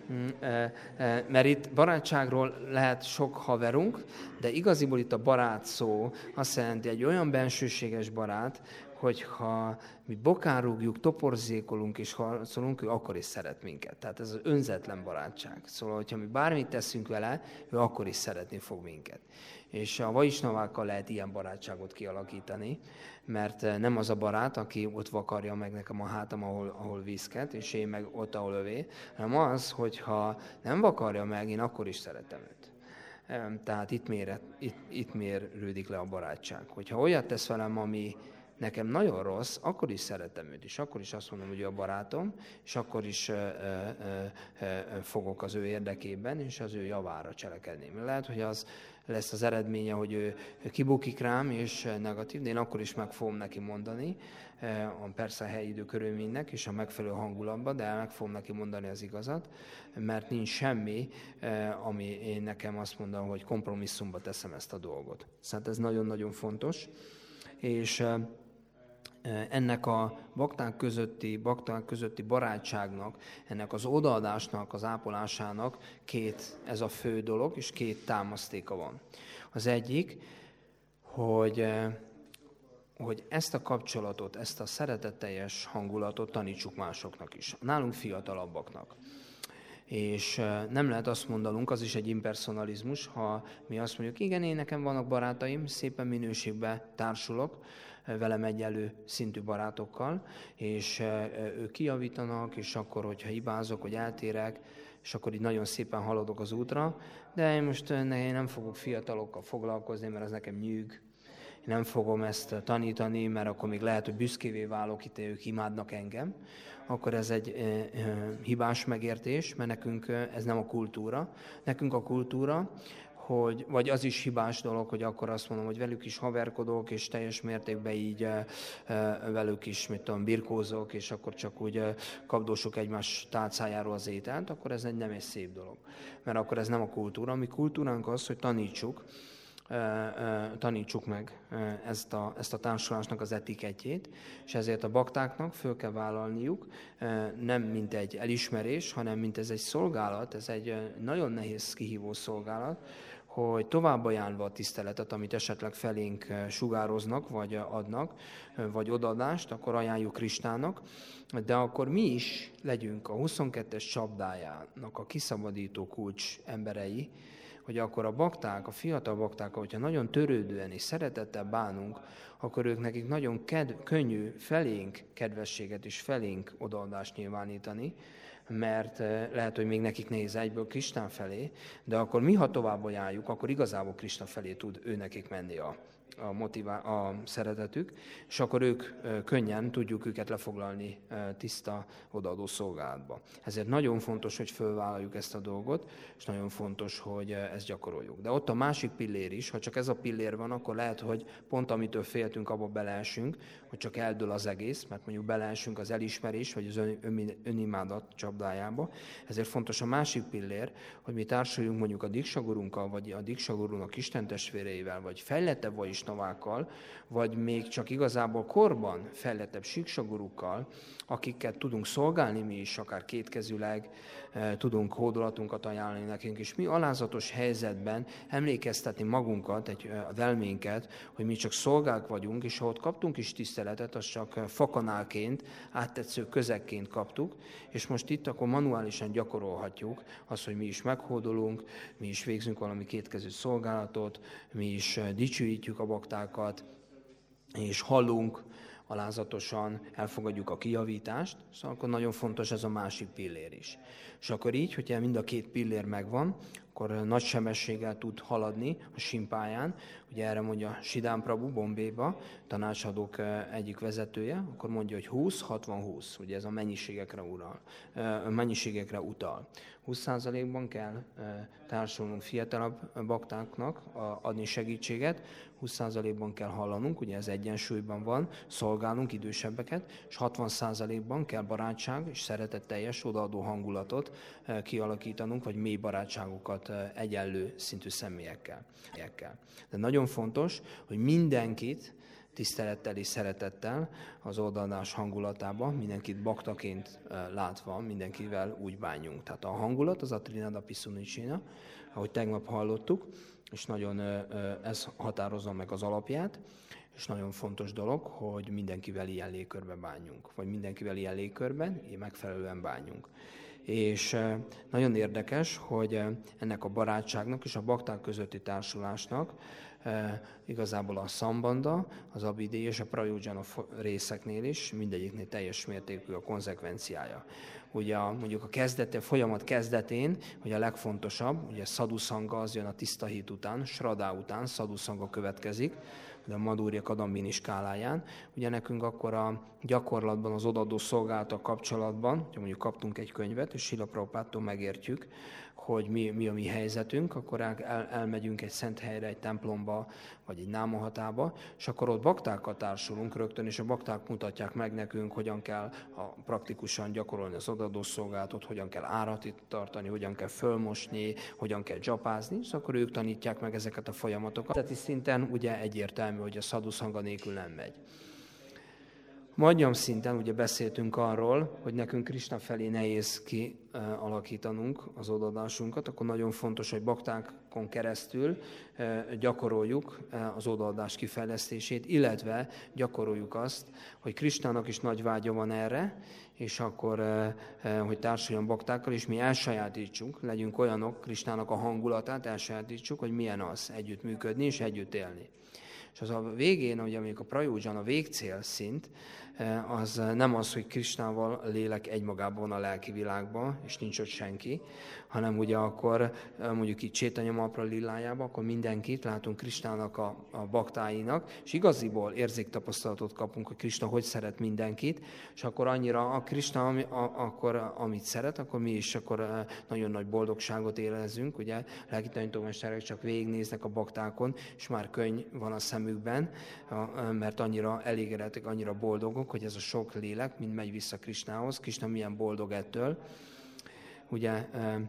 mert itt barátságról lehet sok haverunk, de igaziból itt a barát szó azt jelenti, egy olyan bensőséges barát, hogyha mi bokán rúgjuk, toporzékolunk és harcolunk, ő akkor is szeret minket. Tehát ez az önzetlen barátság. Szóval, hogyha mi bármit teszünk vele, ő akkor is szeretni fog minket. És a vaisnavákkal lehet ilyen barátságot kialakítani, mert nem az a barát, aki ott vakarja meg nekem a hátam, ahol, ahol viszket, és én meg ott, ahol övé, hanem az, hogyha nem vakarja meg, én akkor is szeretem őt. Tehát itt, méret, itt, itt mérődik le a barátság. Hogyha olyat tesz velem, ami nekem nagyon rossz, akkor is szeretem őt, és akkor is azt mondom, hogy ő a barátom, és akkor is ö, ö, ö, fogok az ő érdekében, és az ő javára cselekedni. Lehet, hogy az lesz az eredménye, hogy ő kibukik rám, és negatív, de én akkor is meg fogom neki mondani, persze a helyi időkörülménynek, és a megfelelő hangulatban, de meg fogom neki mondani az igazat, mert nincs semmi, ami én nekem azt mondom, hogy kompromisszumba teszem ezt a dolgot. Szóval ez nagyon-nagyon fontos, és ennek a bakták közötti, bakták közötti barátságnak, ennek az odaadásnak, az ápolásának két, ez a fő dolog, és két támasztéka van. Az egyik, hogy, hogy ezt a kapcsolatot, ezt a szeretetteljes hangulatot tanítsuk másoknak is, nálunk fiatalabbaknak. És nem lehet azt mondanunk, az is egy impersonalizmus, ha mi azt mondjuk, igen, én nekem vannak barátaim, szépen minőségben társulok, velem egyenlő szintű barátokkal, és ők kijavítanak, és akkor, hogyha hibázok, hogy eltérek, és akkor így nagyon szépen haladok az útra, de én most én nem fogok fiatalokkal foglalkozni, mert az nekem nyűg. Én nem fogom ezt tanítani, mert akkor még lehet, hogy büszkévé válok, itt ők imádnak engem. Akkor ez egy e, e, hibás megértés, mert nekünk ez nem a kultúra. Nekünk a kultúra, hogy, vagy az is hibás dolog, hogy akkor azt mondom, hogy velük is haverkodok, és teljes mértékben így e, e, velük is, mit tudom, birkózok, és akkor csak úgy e, kapdósok egymás tálcájáról az ételt, akkor ez egy, nem egy szép dolog. Mert akkor ez nem a kultúra. Mi kultúránk az, hogy tanítsuk, tanítsuk meg ezt a, ezt a társulásnak az etikettjét, és ezért a baktáknak föl kell vállalniuk, nem mint egy elismerés, hanem mint ez egy szolgálat, ez egy nagyon nehéz kihívó szolgálat, hogy tovább ajánlva a tiszteletet, amit esetleg felénk sugároznak, vagy adnak, vagy odaadást, akkor ajánljuk Kristának, de akkor mi is legyünk a huszonkettes csapdájának a kiszabadító kulcs emberei, hogy akkor a bakták, a fiatal bakták, hogyha nagyon törődően és szeretettel bánunk, akkor ők nekik nagyon kedv, könnyű felénk kedvességet és felénk odaadást nyilvánítani, mert lehet, hogy még nekik nehéz egyből Kristán felé, de akkor mi, ha tovább ajánljuk, akkor igazából Krista felé tud ő nekik menni a, a, motivá- a szeretetük, és akkor ők könnyen tudjuk őket lefoglalni tiszta odaadó szolgálatba. Ezért nagyon fontos, hogy fölvállaljuk ezt a dolgot, és nagyon fontos, hogy ezt gyakoroljuk. De ott a másik pillér is, ha csak ez a pillér van, akkor lehet, hogy pont amitől féltünk, abba beleesünk, hogy csak eldől az egész, mert mondjuk beleesünk az elismerés, vagy az ön, önimádat csapdájába. Ezért fontos a másik pillér, hogy mi társuljunk mondjuk a diksagurunkkal, vagy a diksagurúnak istentestvéreivel, vagy fejlettebb vajisnavákkal, vagy még csak igazából korban fejlettebb siksagurukkal, akikket tudunk szolgálni mi is, akár kétkezűleg, tudunk hódolatunkat ajánlani nekünk, és mi alázatos helyzetben emlékeztetni magunkat, egy velménket, hogy mi csak szolgák vagyunk, és ha ott kaptunk is tiszteletet, az csak fakanálként, áttetsző közekként kaptuk, és most itt akkor manuálisan gyakorolhatjuk azt, hogy mi is meghódolunk, mi is végzünk valami kétkezű szolgálatot, mi is dicsőítjük a baktákat, és hallunk, alázatosan elfogadjuk a kijavítást, szóval akkor nagyon fontos ez a másik pillér is. És akkor így, hogyha mind a két pillér megvan, akkor nagy sebességgel tud haladni a simpályán. Ugye erre mondja Sidán Prabhu Bombéba, tanácsadók egyik vezetője, akkor mondja, hogy húsz hatvan húsz, ugye ez a mennyiségekre, ural, mennyiségekre utal. húsz százalékban kell társulnunk fiatalabb baktáknak adni segítséget, húsz százalékban kell hallanunk, ugye ez egyensúlyban van, szolgálunk idősebbeket, és hatvan százalékban kell barátság és szeretetteljes odaadó hangulatot kialakítanunk, vagy mély barátságokat egyenlő szintű személyekkel. De nagyon fontos, hogy mindenkit tisztelettel és szeretettel az odaadás hangulatában, mindenkit baktaként látva, mindenkivel úgy bánjunk. Tehát a hangulat az a Trinada Pisunicina, ahogy tegnap hallottuk, és nagyon ez határozza meg az alapját, és nagyon fontos dolog, hogy mindenkivel ilyen légkörben bánjunk, vagy mindenkivel ilyen légkörben megfelelően bánjunk. És nagyon érdekes, hogy ennek a barátságnak és a bakták közötti társulásnak igazából a szambanda, az abidé és a prajujjana részeknél is mindegyiknél teljes mértékű a konzekvenciája. Ugye a, mondjuk a kezdete, a folyamat kezdetén, hogy a legfontosabb, ugye szadhuszanga az jön a tiszta hit után, sradá után szadhuszanga következik, de a Madhurya Kadambini skáláján. Ugye nekünk akkor a gyakorlatban, az odaadó szolgálattal kapcsolatban, hogyha mondjuk kaptunk egy könyvet, és Srila Prabhupádtól megértjük, hogy mi, mi a mi helyzetünk, akkor el, el, elmegyünk egy szent helyre, egy templomba, vagy egy námohatába, és akkor ott baktákkal társulunk rögtön, és a bakták mutatják meg nekünk, hogyan kell a, praktikusan gyakorolni az odaadó szolgálatot, hogyan kell áratit tartani, hogyan kell fölmosni, hogyan kell dzsapázni, és akkor ők tanítják meg ezeket a folyamatokat. Tehát szinten ugye egyértelmű, hogy a szadhuszanga nélkül nem megy. Madhyam szinten ugye beszéltünk arról, hogy nekünk Krishna felé nehéz kialakítanunk az odaadásunkat, akkor nagyon fontos, hogy baktákon keresztül gyakoroljuk az odaadás kifejlesztését, illetve gyakoroljuk azt, hogy Krishnának is nagy vágya van erre, és akkor, hogy társuljon baktákkal, és mi elsajátítsuk, legyünk olyanok, Krishnának a hangulatát elsajátítsuk, hogy milyen az együtt működni és együtt élni. És az a végén, ugye amikor a prajódzsan a végcél szint, az nem az, hogy Krisnával a lélek egymagában van a lelki világban, és nincs ott senki, hanem ugye akkor mondjuk itt Csétanya Mahaprabhu lillájában, akkor mindenkit látunk Krisnának a, a baktáinak, és igaziból érzéktapasztalatot kapunk, hogy Krisna hogy szeret mindenkit, és akkor annyira a Krisna, ami, a, akkor, amit szeret, akkor mi is akkor nagyon nagy boldogságot élezünk, ugye lelki tanítómesterek csak végignéznek a baktákon, és már könny van a szemükben, mert annyira elégedettek, annyira boldogok, hogy ez a sok lélek mind megy vissza Krisnához. Krisna milyen boldog ettől. Ugye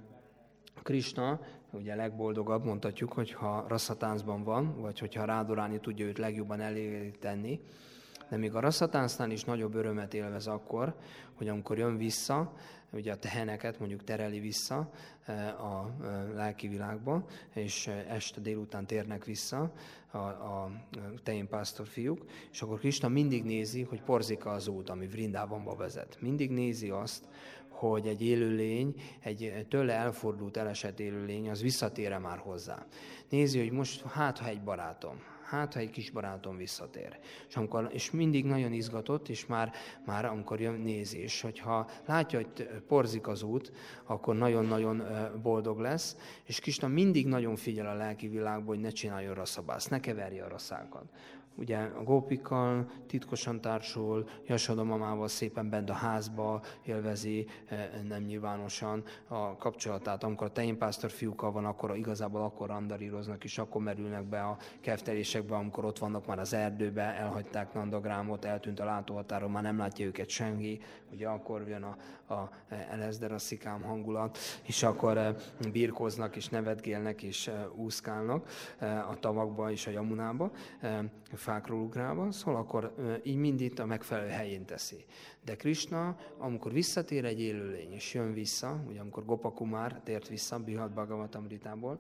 Krisna ugye legboldogabb, mondhatjuk, hogyha rasszatáncban van, vagy hogyha rádorálni tudja őt legjobban elégíteni. De még a rasszatáncnál is nagyobb örömet élvez akkor, hogy amikor jön vissza, ugye a teheneket mondjuk tereli vissza a lelki világba, és este délután térnek vissza a, a tehénpásztor fiúk, és akkor Krisna mindig nézi, hogy porzika az út, ami Vrindávonba vezet. Mindig nézi azt, hogy egy élőlény, egy tőle elfordult, elesett élőlény, az visszatér már hozzá. Nézi, hogy most hát, ha egy barátom, hát, ha egy kis barátom visszatér. És, amikor, és mindig nagyon izgatott, és már, már amikor jön nézés, hogyha látja, hogy porzik az út, akkor nagyon-nagyon boldog lesz, és Krisna mindig nagyon figyel a lelki világban, hogy ne csináljon rasszabászt, ne keverje a rasszákat. Ugye a gópikkal titkosan társul, Jasoda mamával szépen bent a házba élvezi, nem nyilvánosan a kapcsolatát. Amikor a tehénpásztor fiúkkal van, akkor igazából akkor randaríroznak, és akkor merülnek be a keftelésekbe, amikor ott vannak már az erdőbe, elhagyták Nandagrámot, eltűnt a látóhatáron, már nem látja őket senki, ugye akkor jön a, a elezder, a szikám hangulat, és akkor birkóznak, és nevetgélnek, és úszkálnak a tavakba és a Jamunába, fákról ugrálva, szóval akkor így mindig a megfelelő helyén teszi. De Krisna, amikor visszatér egy élőlény, és jön vissza, ugye amikor Gopakumár tért vissza Brihad Bhagavatamritából,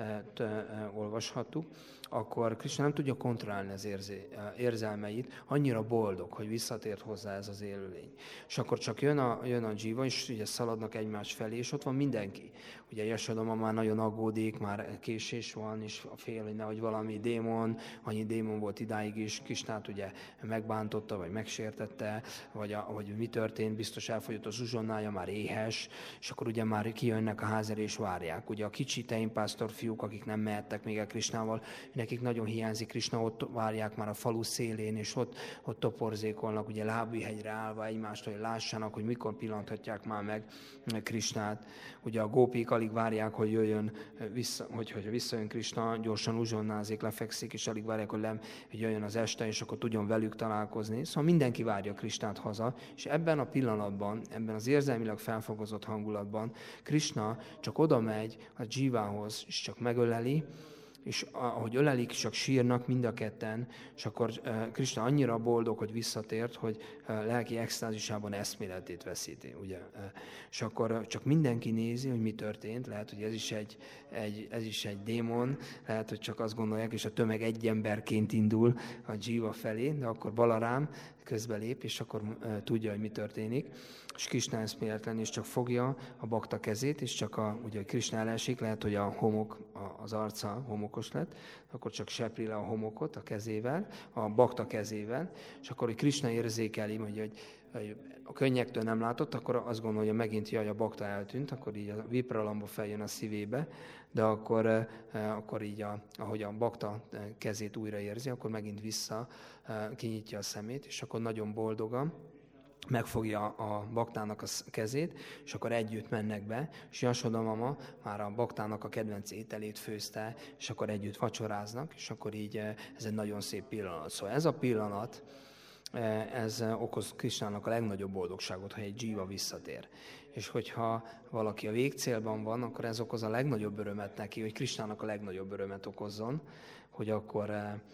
olvashattuk, akkor Krisna nem tudja kontrollálni az érzé, érzelmeit, annyira boldog, hogy visszatért hozzá ez az élőlény. És akkor csak jön a, jön a dzsíva, és ugye szaladnak egymás felé, és ott van mindenki. Ugye Jasodama már nagyon aggódik, már késés van, és fél, hogy nehogy valami démon, annyi démon volt idáig is, Krisnát ugye megbántotta, vagy megsértette, vagy, a, vagy mi történt, biztos elfogyott az uzsonnája, már éhes, és akkor ugye már kijönnek a ház elé, és várják. Ugye a kicsi tehénpásztor fiúk, akik nem mehettek még el Krisnával, nekik nagyon hiányzik Krisna, ott várják már a falu szélén, és ott, ott toporzékolnak, ugye Lábihegyre állva egymástól, hogy lássanak, hogy mikor pillanthatják már meg Krisnát. Ugye a gópik alig várják, hogy jöjjön vissza, hogy, hogy visszajön Krisna, gyorsan uzsonnázik, lefekszik, és alig várják, hogy, lem, hogy jöjjön az este, és akkor tudjon velük találkozni. Szóval mindenki várja Krisnát haza, és ebben a pillanatban, ebben az érzelmileg felfogozott hangulatban Krisna csak oda megy a dzsívához, és csak megöleli, és ahogy ölelik, csak sírnak mind a ketten, és akkor Krisna annyira boldog, hogy visszatért, hogy lelki extázisában eszméletét veszíti, ugye. És akkor csak mindenki nézi, hogy mi történt, lehet, hogy ez is egy, egy, ez is egy démon, lehet, hogy csak azt gondolják, és a tömeg egy emberként indul a dzsíva felé, de akkor Balarám közbelép, és akkor uh, tudja, hogy mi történik. És Krisna eszméletlen, és csak fogja a bakta kezét, és csak a, ugye Krisna elesik, lehet, hogy a homok, a, az arca homokos lett, akkor csak sepri le a homokot a kezével, a bakta kezével, és akkor, hogy Krisna érzékeli, hogy, hogy, hogy a könnyektől nem látott, akkor azt gondolja, megint jaj, a bakta eltűnt, akkor így a vipralamba feljön a szívébe, de akkor, akkor így, a, ahogy a bakta kezét újra érzi, akkor megint vissza kinyitja a szemét, és akkor nagyon boldogan megfogja a baktának a kezét, és akkor együtt mennek be, és Jasoda mama már a baktának a kedvenc ételét főzte, és akkor együtt vacsoráznak, és akkor így ez egy nagyon szép pillanat. Szóval ez a pillanat, ez okoz Krisnának a legnagyobb boldogságot, ha egy dzsíva visszatér. És hogyha valaki a végcélban van, akkor ez okoz a legnagyobb örömet neki, hogy Krisnának a legnagyobb örömet okozzon, hogy akkor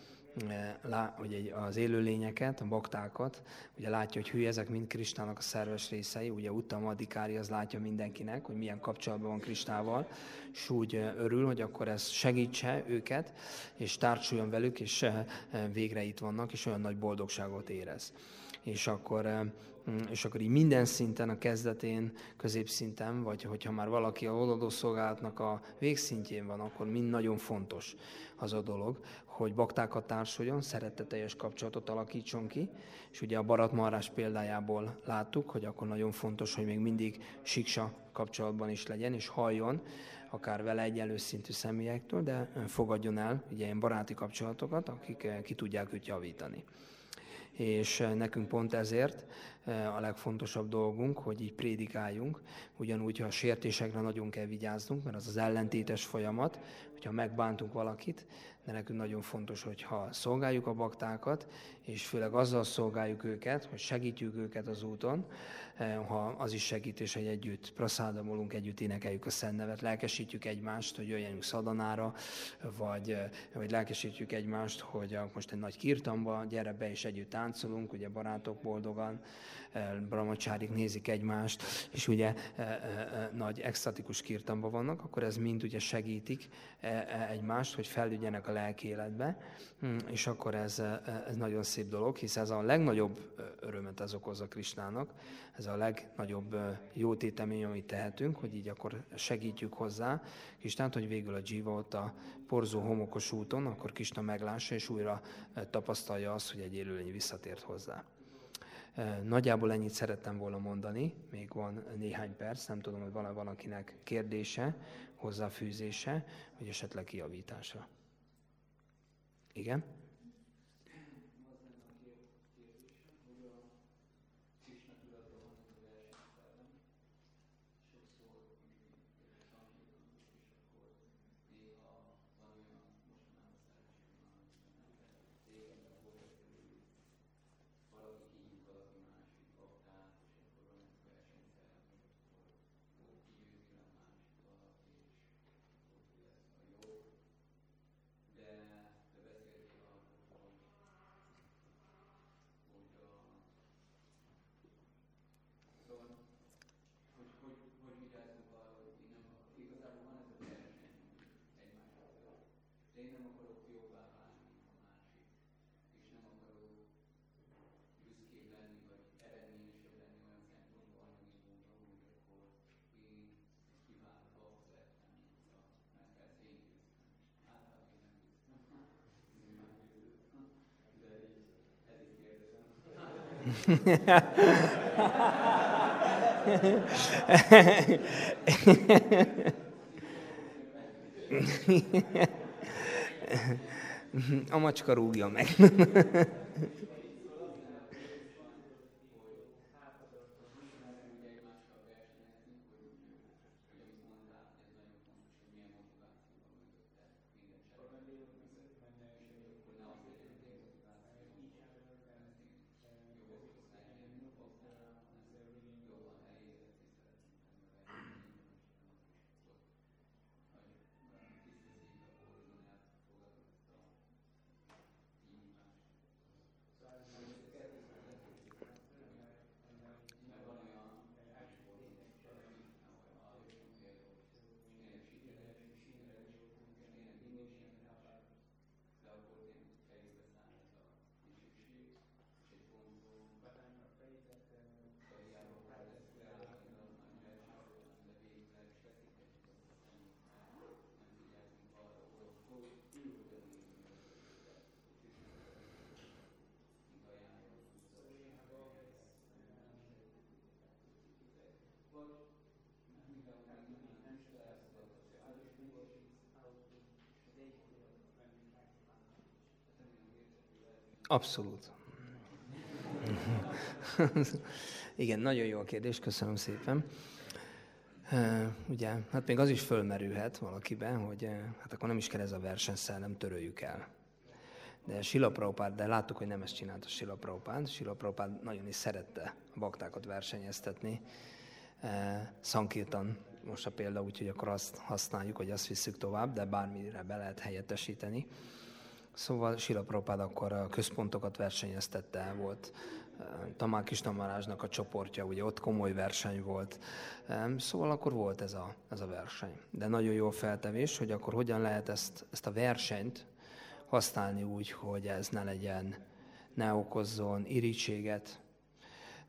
hogy az élőlényeket, a baktákat, ugye látja, hogy hű, ezek mind Krisnának a szerves részei, ugye Uttama Adhikári az látja mindenkinek, hogy milyen kapcsolatban van Krisnával, és úgy örül, hogy akkor ez segítse őket, és társuljon velük, és végre itt vannak, és olyan nagy boldogságot érez. és akkor, és akkor így minden szinten, a kezdetén, középszinten, vagy hogyha már valaki a odaadó szolgálatnak a végszintjén van, akkor mind nagyon fontos az a dolog, hogy baktákat társuljon, szeretetteljes kapcsolatot alakítson ki, és ugye a Baratmarrás példájából láttuk, hogy akkor nagyon fontos, hogy még mindig siksa kapcsolatban is legyen, és halljon, akár vele egyenlő szintű személyektől, de fogadjon el ugye ilyen baráti kapcsolatokat, akik ki tudják őt javítani. És nekünk pont ezért a legfontosabb dolgunk, hogy így prédikáljunk, ugyanúgy, ha a sértésekre nagyon kell vigyáznunk, mert az az ellentétes folyamat, hogyha megbántunk valakit, de nekünk nagyon fontos, hogyha szolgáljuk a baktákat, és főleg azzal szolgáljuk őket, hogy segítjük őket az úton, ha az is segítés, hogy együtt praszádomolunk, együtt énekeljük a Szent Nevet, lelkesítjük egymást, hogy jöjjenünk szadanára, vagy, vagy lelkesítjük egymást, hogy most egy nagy kirtamba, gyere be és együtt táncolunk, ugye barátok boldogan, brahmacsárik nézik egymást, és ugye e, e, nagy extatikus kirtamba vannak, akkor ez mind ugye segítik e, egymást, hogy felügyenek a lelki életbe, és akkor ez, ez nagyon szép dolog, hisz ez a legnagyobb örömet ez okozza Krisnának, ez a legnagyobb jó tétemény, amit tehetünk, hogy így akkor segítjük hozzá Krisnát, hogy végül a dzsíva ott a porzó homokos úton, akkor Krisna meglássa, és újra tapasztalja azt, hogy egy élőlény visszatért hozzá. Nagyjából ennyit szerettem volna mondani, még van néhány perc, nem tudom, hogy van valakinek kérdése, hozzáfűzése, vagy esetleg kijavítása. Igen? A macska rúgja meg. Abszolút. Igen, nagyon jó a kérdés, köszönöm szépen. Uh, ugye, hát még az is fölmerülhet valakiben, hogy uh, hát akkor nem is kell ez a versenyszellem, töröljük el. De Srila Prabhupád, de láttuk, hogy nem ezt csinálta Srila Prabhupád. Srila Prabhupád nagyon is szerette a baktákat versenyeztetni. Uh, Sankirtan most a példa, úgyhogy akkor azt használjuk, hogy azt visszük tovább, de bármire be lehet helyettesíteni. Szóval Srila Prabhupád akkor a központokat versenyeztette, volt Tamal Krishna Maharajnak a csoportja, ugye ott komoly verseny volt. Szóval akkor volt ez a, ez a verseny. De nagyon jó feltevés, hogy akkor hogyan lehet ezt, ezt a versenyt használni úgy, hogy ez ne legyen, ne okozzon irítséget,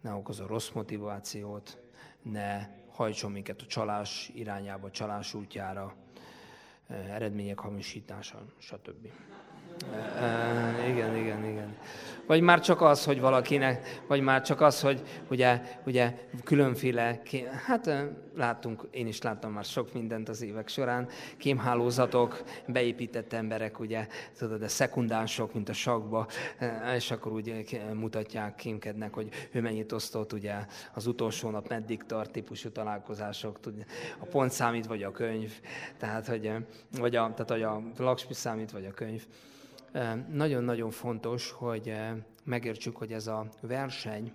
ne okozon rossz motivációt, ne hajtson minket a csalás irányába, csalás útjára, eredmények hamisítása, stb. E, igen, igen, igen. Vagy már csak az, hogy valakinek, vagy már csak az, hogy ugye, ugye különféle, hát láttunk, én is láttam már sok mindent az évek során, kémhálózatok, beépített emberek, ugye, tudod, a szekundánsok, mint a sakkba, és akkor úgy mutatják, kémkednek, hogy ő mennyit osztott, ugye, az utolsó nap meddig tart típusú találkozások, tudja, a pont számít, vagy a könyv, tehát, hogy, vagy a, tehát, hogy a laksmi számít, vagy a könyv. Nagyon-nagyon fontos, hogy megértsük, hogy ez a verseny,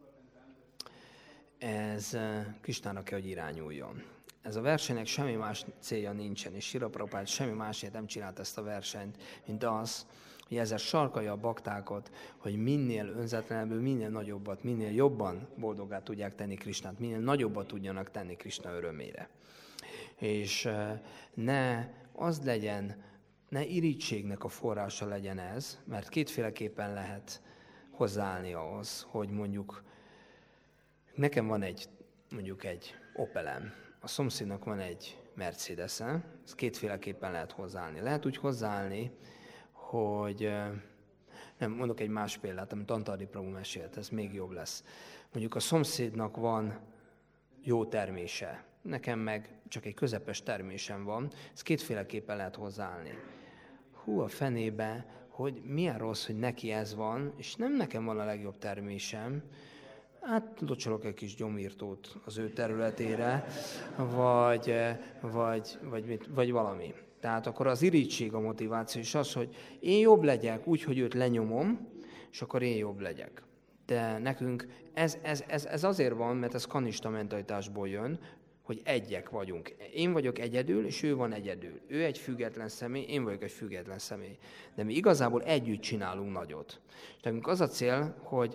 ez Krisnának kell, hogy irányuljon. Ez a versenynek semmi más célja nincsen, és Srila Prabhupád semmi másért nem csinált ezt a versenyt, mint az, hogy ezzel sarkalja a baktákat, hogy minél önzetlenebbül, minél nagyobbat, minél jobban boldoggá tudják tenni Krisnát, minél nagyobbat tudjanak tenni Krisna örömére. És ne az legyen, ne irítségnek a forrása legyen ez, mert kétféleképpen lehet hozzáállni ahhoz, hogy mondjuk nekem van egy, mondjuk egy Opelem, a szomszédnak van egy Mercedes-e, ez kétféleképpen lehet hozzáállni. Lehet úgy hozzáállni, hogy nem, mondok egy más példát, amit Tantardi Prabhu mesélt, ez még jobb lesz. Mondjuk a szomszédnak van jó termése, nekem meg csak egy közepes termésem van, ez kétféleképpen lehet hozzáállni. Hú, a fenébe, hogy milyen rossz, hogy neki ez van, és nem nekem van a legjobb termésem, hát locsolok egy kis gyomírtót az ő területére, vagy, vagy, vagy, vagy valami. Tehát akkor az irítség a motiváció, és az, hogy én jobb legyek úgy, hogy őt lenyomom, és akkor én jobb legyek. De nekünk ez, ez, ez, ez azért van, mert ez kanista mentalitásból jön, hogy egyek vagyunk. Én vagyok egyedül, és ő van egyedül. Ő egy független személy, én vagyok egy független személy. De mi igazából együtt csinálunk nagyot. És nekünk az a cél, hogy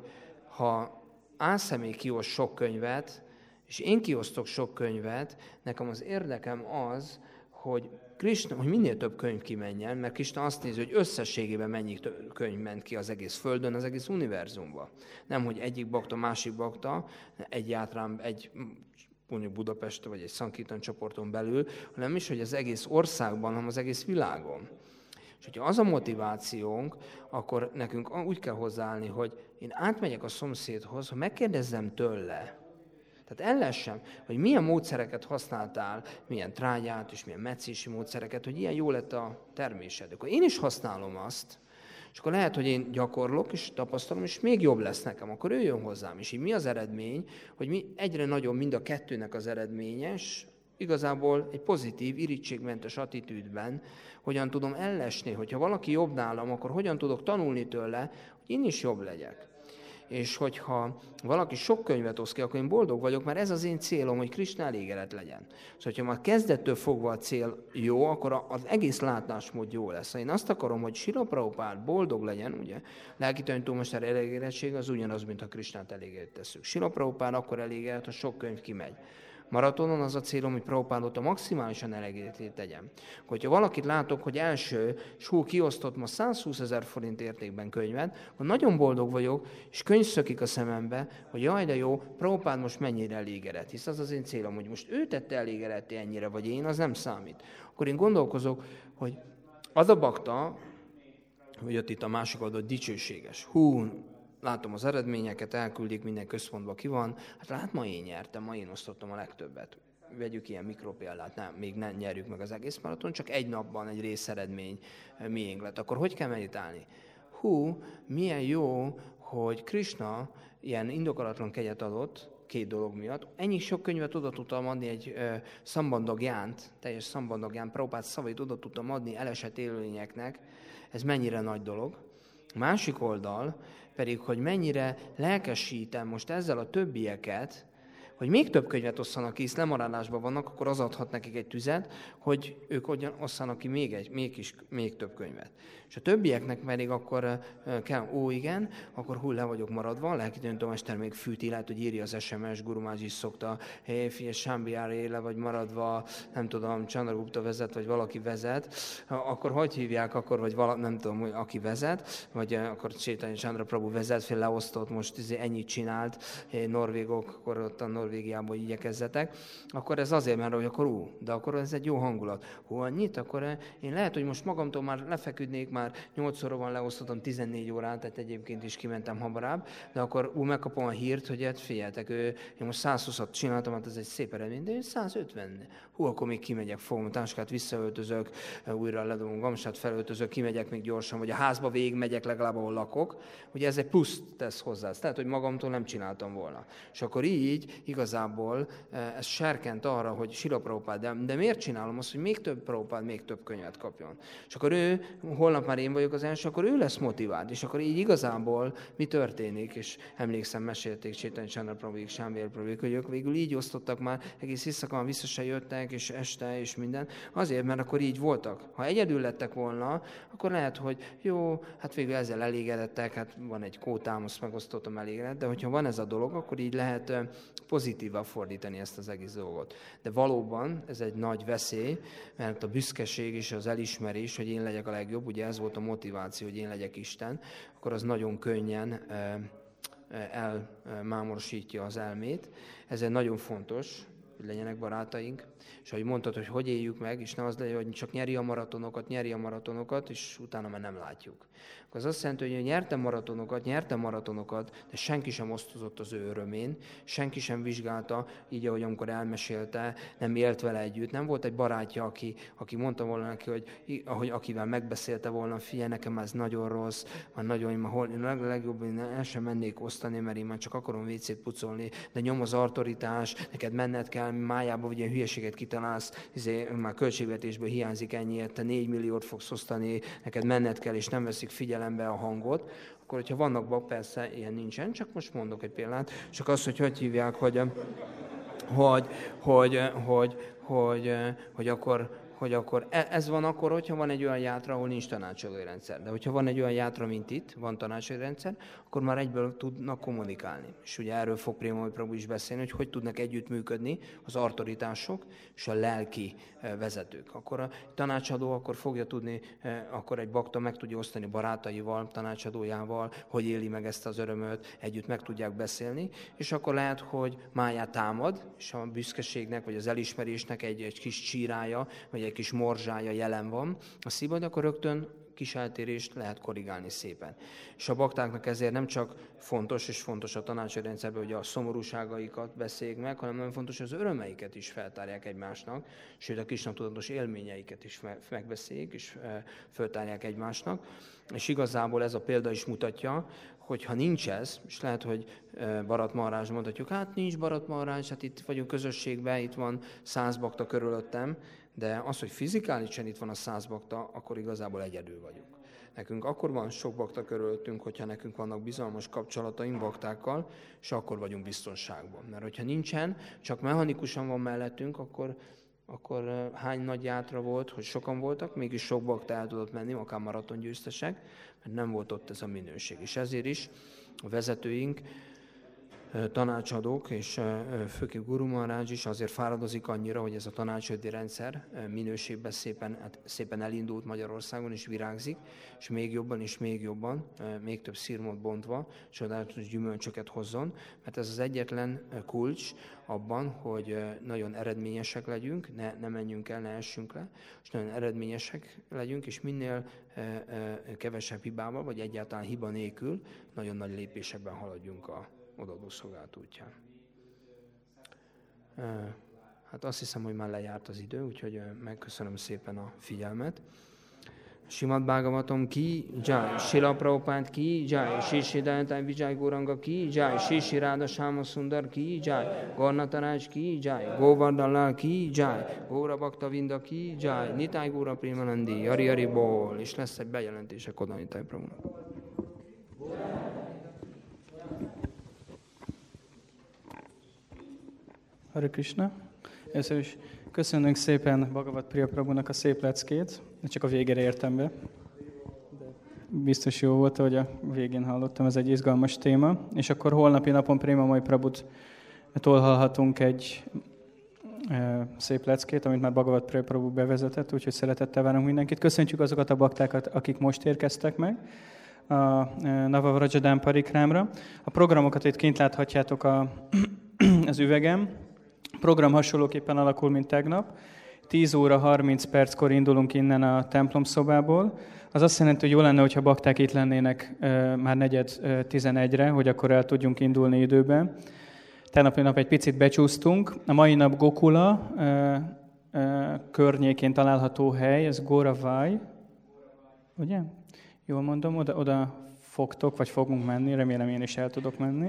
ha A személy kioszt sok könyvet, és én kiosztok sok könyvet, nekem az érdekem az, hogy Krisna, hogy minél több könyv kimenjen, mert Krisna azt nézi, hogy összességében mennyi könyv ment ki az egész Földön, az egész univerzumba. Nem, hogy egyik bakta, másik bakta, egy játrán, egy mondjuk Budapesten, vagy egy Sankirtan csoporton belül, hanem is, hogy az egész országban, hanem az egész világon. És hogyha az a motivációnk, akkor nekünk úgy kell hozzáállni, hogy én átmegyek a szomszédhoz, hogy megkérdezzem tőle, tehát ellessem, hogy milyen módszereket használtál, milyen trágyát és milyen metszési módszereket, hogy ilyen jó lett a termésed. Akkor én is használom azt, és akkor lehet, hogy én gyakorlok, és tapasztalom, és még jobb lesz nekem, akkor ő jön hozzám. És így mi az eredmény, hogy mi egyre nagyobb mind a kettőnek az eredményes, igazából egy pozitív, irítségmentes attitűdben, hogyan tudom ellesni, hogyha valaki jobb nálam, akkor hogyan tudok tanulni tőle, hogy én is jobb legyek. És hogyha valaki sok könyvet oszt ki, akkor én boldog vagyok, mert ez az én célom, hogy Krisna elégedett legyen. Szóval, hogyha már kezdettől fogva a cél jó, akkor az egész látásmód jó lesz. Én azt akarom, hogy Srila Prabhupád boldog legyen, ugye, lelki tanítómester elégedettség az ugyanaz, mint ha Krisnát elégedett tesszük. Srila Prabhupád akkor elégedett, ha sok könyv kimegy. Maratonon az a célom, hogy Prabhupádot a maximálisan elégedetté tegyem. Hogyha valakit látok, hogy első, és hú, kiosztott ma százhúszezer forint értékben könyvet, akkor nagyon boldog vagyok, és könyv szökik a szemembe, hogy jaj, de jó, Prabhupád most mennyire elégedett. Hisz az az én célom, hogy most ő tette elégedetté ennyire, vagy én, az nem számít. Akkor én gondolkozok, hogy az a bakta, hogy jött itt a másik oldal, dicsőséges. Hú, látom az eredményeket, elküldik, minden központban ki van. Hát lát, ma én nyertem, ma én osztottam a legtöbbet. Vegyük ilyen mikropéldát, nem, még nem nyerjük meg az egész maraton, csak egy napban egy részeredmény miénk lett. Akkor hogy kell meditálni? Hú, milyen jó, hogy Krisna ilyen indokolatlan kegyet adott, két dolog miatt. Ennyi sok könyvet oda tudtam adni egy uh, szambandagjánt, teljes szambandagjánt, Prabhupád szavait oda tudtam adni elesett élőlényeknek. Ez mennyire nagy dolog. Másik oldal pedig, hogy mennyire lelkesítem most ezzel a többieket, hogy még több könyvet osszanak ki, hisz lemaradásban vannak, akkor az adhat nekik egy tüzet, hogy ők osszanak ki még, egy, még, is, még több könyvet. És a többieknek pedig akkor kell, ó igen, akkor hú, le vagyok maradva, lelki tanítómester még fűti, lehet, hogy írja az es em es, Guru Maharaj is szokta, hé, figyelj, Sambiáré, le vagy maradva, nem tudom, Chandragupta vezet, vagy valaki vezet, akkor hogy hívják, akkor, vagy vala, nem tudom, hogy aki vezet, vagy akkor Chaitanya Chandra Prabhu vezet, fél leosztott, most ennyit csinált, norvégok, akkor ott a Norvégiában igyekezzetek, akkor ez azért, mert hogy akkor ú, de akkor ez egy jó hangulat. Hú, annyit, akkor én lehet, hogy most magamtól már lefeküdnék, már nyolcszor van leosztottam tizennégy órát, tehát egyébként is kimentem hamarabb, de akkor ú, megkapom a hírt, hogy hát figyeljetek, ő, én most százhúszat csináltam, hát ez egy szép eredmény, de én százötven. Hú, akkor még kimegyek, fogom a táskát, visszaöltözök, újra ledobom gamsát, felöltözök, kimegyek még gyorsan, vagy a házba végigmegyek legalább, ahol lakok. Ugye ez egy plusz tesz hozzá, tehát, hogy magamtól nem csináltam volna. És akkor így igazából ez serkent arra, hogy Srila Prabhupád, de, de miért csinálom azt, hogy még több Prabhupád, még több könyvet kapjon. És akkor ő, holnap már én vagyok az első, akkor ő lesz motivált, és akkor így igazából mi történik, és emlékszem, mesélték Chaitanya Chandra Prabhuik, Sámvér Prabhuik, hogy ők végül így osztottak már, egész éjszaka vissza se jöttek, és este, és minden, azért, mert akkor így voltak. Ha egyedül lettek volna, akkor lehet, hogy jó, hát végül ezzel elégedettek, hát van egy kótám, azt megosztottam, elégedett, de hogyha van ez a dolog, akkor így lehet pozitívan fordítani ezt az egész dolgot. De valóban ez egy nagy veszély, mert a büszkeség és az elismerés, hogy én legyek a legjobb, ugye ez volt a motiváció, hogy én legyek Isten, akkor az nagyon könnyen elmámorosítja az elmét. Ez egy nagyon fontos, hogy legyenek barátaink, és ahogy mondtad, hogy hogy éljük meg, és nem az legyen, hogy csak nyeri a maratonokat, nyeri a maratonokat, és utána már nem látjuk. Akkor az azt jelenti, hogy nyertem maratonokat, nyertem maratonokat, de senki sem osztozott az ő örömén, senki sem vizsgálta, így ahogy amikor elmesélte, nem élt vele együtt. Nem volt egy barátja, aki, aki mondta volna neki, hogy ahogy akivel megbeszélte volna, figyelj, nekem ez nagyon rossz, már nagyon, én már én a legjobb, én el sem mennék osztani, mert én már csak akarom vécét pucolni, de nyom az autoritás, neked menned kell, májába vagy ilyen hülyeséget kitalálsz, izé, már költségvetésből hiányzik ennyiért, te négy milliót fogsz osztani, neked menned kell, és nem veszik figyelembe a hangot, akkor, hogyha vannak bak, persze ilyen nincsen, csak most mondok egy példát, csak azt, hogy hogy hívják, hogy, hogy, hogy, hogy, hogy, hogy akkor hogy akkor ez van akkor, hogyha van egy olyan játra, ahol nincs tanácsadói rendszer. De hogyha van egy olyan játra, mint itt, van tanácsadói rendszer, akkor már egyből tudnak kommunikálni. És ugye erről fog Prémamai Prabhu is beszélni, hogy hogy tudnak együttműködni az autoritások és a lelki vezetők. Akkor a tanácsadó akkor fogja tudni, akkor egy bakta meg tudja osztani barátaival, tanácsadójával, hogy éli meg ezt az örömöt, együtt meg tudják beszélni, és akkor lehet, hogy máját támad, és a büszkeségnek vagy az elismerésnek egy, egy kis csírája, vagy egy kis morzsája jelen van a szívban, akkor rögtön kis eltérést lehet korrigálni szépen. És a baktáknak ezért nem csak fontos, és fontos a tanácsadói rendszerben, hogy a szomorúságaikat beszéljék meg, hanem nagyon fontos, hogy az örömeiket is feltárják egymásnak, sőt a kisnaptudatos élményeiket is megbeszéljék, és feltárják egymásnak. És igazából ez a példa is mutatja, hogy ha nincs ez, és lehet, hogy Bharat Maharaj mondhatjuk, hát nincs Bharat Maharaj, hát itt vagyunk közösségben, itt van száz bakta körülöttem, de az, hogy fizikálisan itt van a száz bakta, akkor igazából egyedül vagyunk. Nekünk akkor van sok bakta körülöttünk, hogyha nekünk vannak bizalmas kapcsolataink baktákkal, és akkor vagyunk biztonságban. Mert hogyha nincsen, csak mechanikusan van mellettünk, akkor, akkor hány nagy játra volt, hogy sokan voltak, mégis sok bakta el tudott menni, akár maratongyőztesek, mert nem volt ott ez a minőség. És ezért is a vezetőink, tanácsadók, és főképp Guru Maharaj is azért fáradozik annyira, hogy ez a tanácsadói rendszer minőségben szépen, hát szépen elindult Magyarországon, és virágzik, és még jobban és még jobban, még több szirmot bontva, csodálatos gyümölcsöket hozzon, mert ez az egyetlen kulcs abban, hogy nagyon eredményesek legyünk, ne, ne menjünk el, ne essünk le, és nagyon eredményesek legyünk, és minél kevesebb hibával, vagy egyáltalán hiba nélkül, nagyon nagy lépésekben haladjunk a odaadó szolgálat útján. Hát azt hiszem, hogy már lejárt az idő, úgyhogy megköszönöm szépen a figyelmet. Simad Bhagavatam ki, jai, Srila Prabhupád ki, jai, Sri Siddhanta Vijay Gauranga ki, jai, Sri Sri Radha Shama Sundar ki, jai, Gornataraj ki, jai, Govardhan Lal ki, jai, Góra Bhakta Vinda ki, jai, Nitai Góra Premanandi, Hari Hari Bol, és lesz egy bejelentése Koda Nitai Prabhunak. Hare Krishna. Először is köszönünk szépen Bhagavat Priya Prabhunak a szép leckét. Csak a végére értem be. De biztos jó volt, hogy a végén hallottam, ez egy izgalmas téma. És akkor holnapi napon Prémamai Prabhutól hallhatunk egy e, szép leckét, amit már Bhagavat Priya Prabhu bevezetett, úgyhogy szeretettel várunk mindenkit. Köszöntjük azokat a baktákat, akik most érkeztek meg a Navavrajadán Parikrámra. A programokat itt kint láthatjátok a, az üvegem. A program hasonlóképpen alakul, mint tegnap. tíz óra harminc perckor indulunk innen a templom szobából. Az azt jelenti, hogy jó lenne, hogyha bakták itt lennének e, már negyed tizenegyre, hogy akkor el tudjunk indulni időben. Tegnapi nap egy picit becsúsztunk. A mai nap Gokula e, e, környékén található hely, ez Goravai, ugye? Jól mondom, oda, oda fogtok, vagy fogunk menni, remélem én is el tudok menni.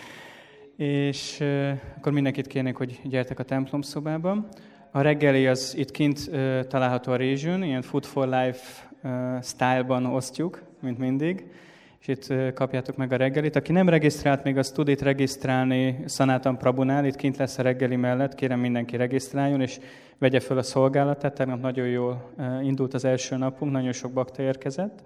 És uh, akkor mindenkit kérnék, hogy gyertek a templom szobába. A reggeli az itt kint uh, található a rézsűn, ilyen Food for Life uh, style-ban osztjuk, mint mindig. És itt uh, kapjátok meg a reggelit. Aki nem regisztrált még, az tud itt regisztrálni Sanatan Prabhunál, itt kint lesz a reggeli mellett. Kérem, mindenki regisztráljon, és vegye föl a szolgálatát. Tegnap nagyon jól uh, indult az első napunk, nagyon sok bakta érkezett.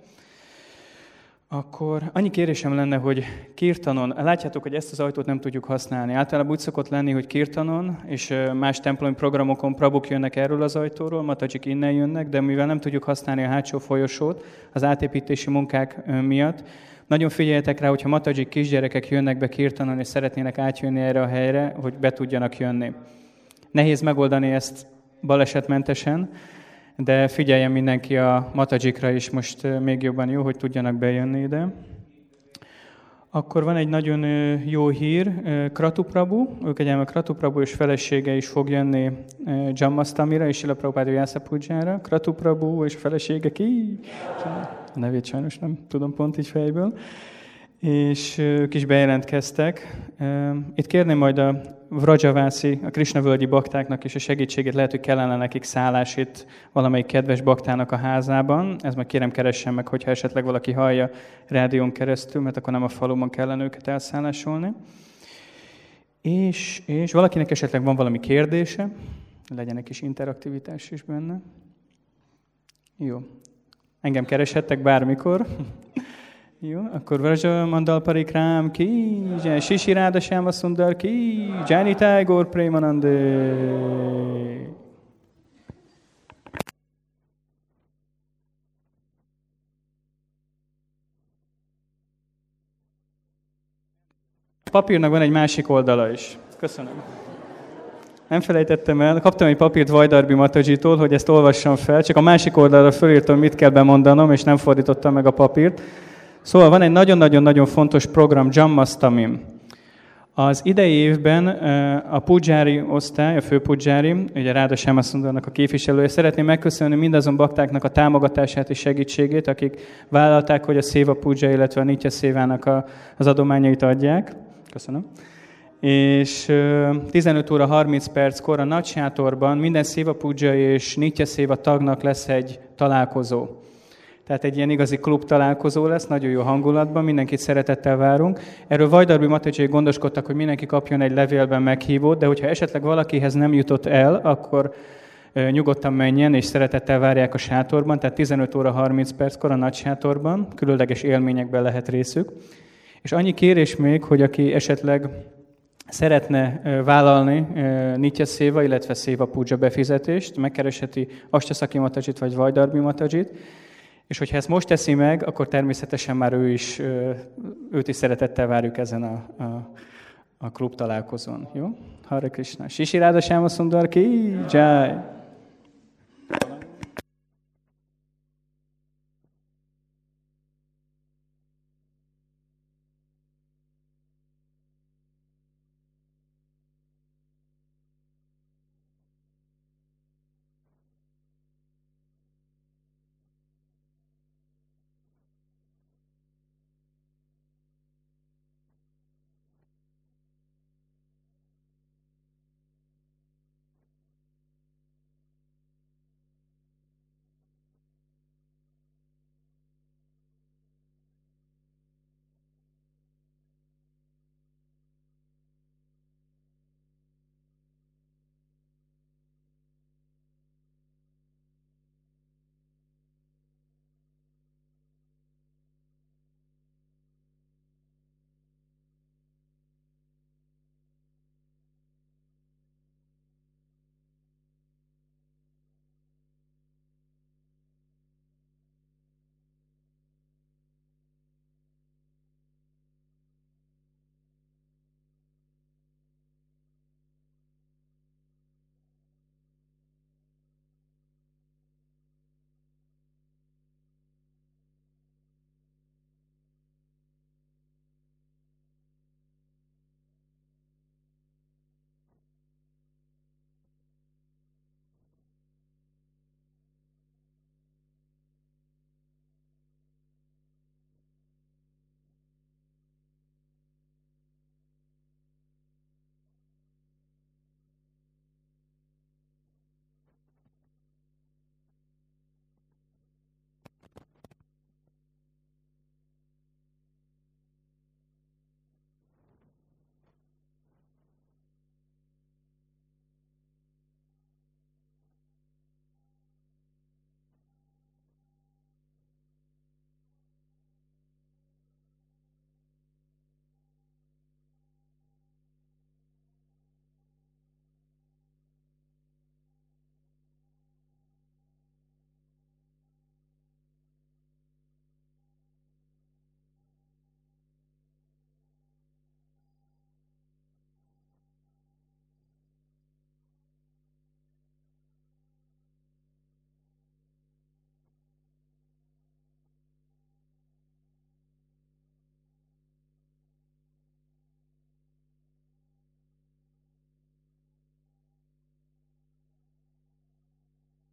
Akkor annyi kérésem lenne, hogy kirtanon, látjátok, hogy ezt az ajtót nem tudjuk használni. Általában úgy szokott lenni, hogy kirtanon és más templomi programokon prabhuk jönnek erről az ajtóról, matajik innen jönnek, de mivel nem tudjuk használni a hátsó folyosót az átépítési munkák miatt, nagyon figyeljetek rá, hogyha matajik kisgyerekek jönnek be kirtanon és szeretnének átjönni erre a helyre, hogy be tudjanak jönni. Nehéz megoldani ezt balesetmentesen, de figyeljen mindenki a matajikra is most még jobban jó, hogy tudjanak bejönni ide. Akkor van egy nagyon jó hír, Kratu Prabhu, ők egyáltalán Kratu Prabhu és felesége is fog jönni Jammasztamira és Srila Prabhupáda Vyasa Pujára. Kratu Prabhu és felesége ki? A nevét sajnos nem tudom pont így fejből. És ők is bejelentkeztek. Itt kérném majd a Vrajavászi, a Krisna-völgyi baktáknak is a segítségét, lehet, hogy kellene nekik szállás itt valamelyik kedves baktának a házában. Ez meg kérem, keressen meg, hogyha esetleg valaki hallja rádión keresztül, mert akkor nem a faluban kellene őket elszállásolni. És, és valakinek esetleg van valami kérdése, legyen egy kis interaktivitás is benne. Jó. Engem kereshettek bármikor. Jó, akkor Vraja Mandal Parikrám ki, Jai Shishi Radha Shyama Sundar ki, Jai Nitai Gaur Premanande. A papírnak van egy másik oldala is. Köszönöm. Nem felejtettem el, kaptam egy papírt Vajdarbi Matajitól, hogy ezt olvassam fel, csak a másik oldalra fölírtam, mit kell bemondanom, és nem fordítottam meg a papírt. Szóval van egy nagyon-nagyon-nagyon fontos program, Jammasztamim. Az idei évben a pudzsári osztály, a fő pudzsári, ugye Radha Shyama Sundarnak a képviselője, szeretném megköszönni mindazon baktáknak a támogatását és segítségét, akik vállalták, hogy a Széva Pudzsa, illetve a Nitya Szévának a, az adományait adják. Köszönöm. És tizenöt óra harminc perckor a nagy sátorban minden Széva Pudzsa és Nitya Széva tagnak lesz egy találkozó. Tehát egy ilyen igazi klub találkozó lesz, nagyon jó hangulatban, mindenkit szeretettel várunk. Erről Vajdarbi Matajik gondoskodtak, hogy mindenki kapjon egy levélben meghívót, de hogyha esetleg valakihez nem jutott el, akkor nyugodtan menjen, és szeretettel várják a sátorban, tehát tizenöt óra harminc perckor a nagy sátorban, különleges élményekben lehet részük. És annyi kérés még, hogy aki esetleg szeretne vállalni Nitya Széva, illetve Széva Pudzsa befizetést, megkeresheti Astasaki Matajit vagy Vajdarbi Matajit, és hogyha ezt most teszi meg, akkor természetesen már ő is, őt is szeretettel várjuk ezen a, a, a klub találkozón. Jó? Hare Krishna. Shishi Radha Shyama Sundar ki, Jai!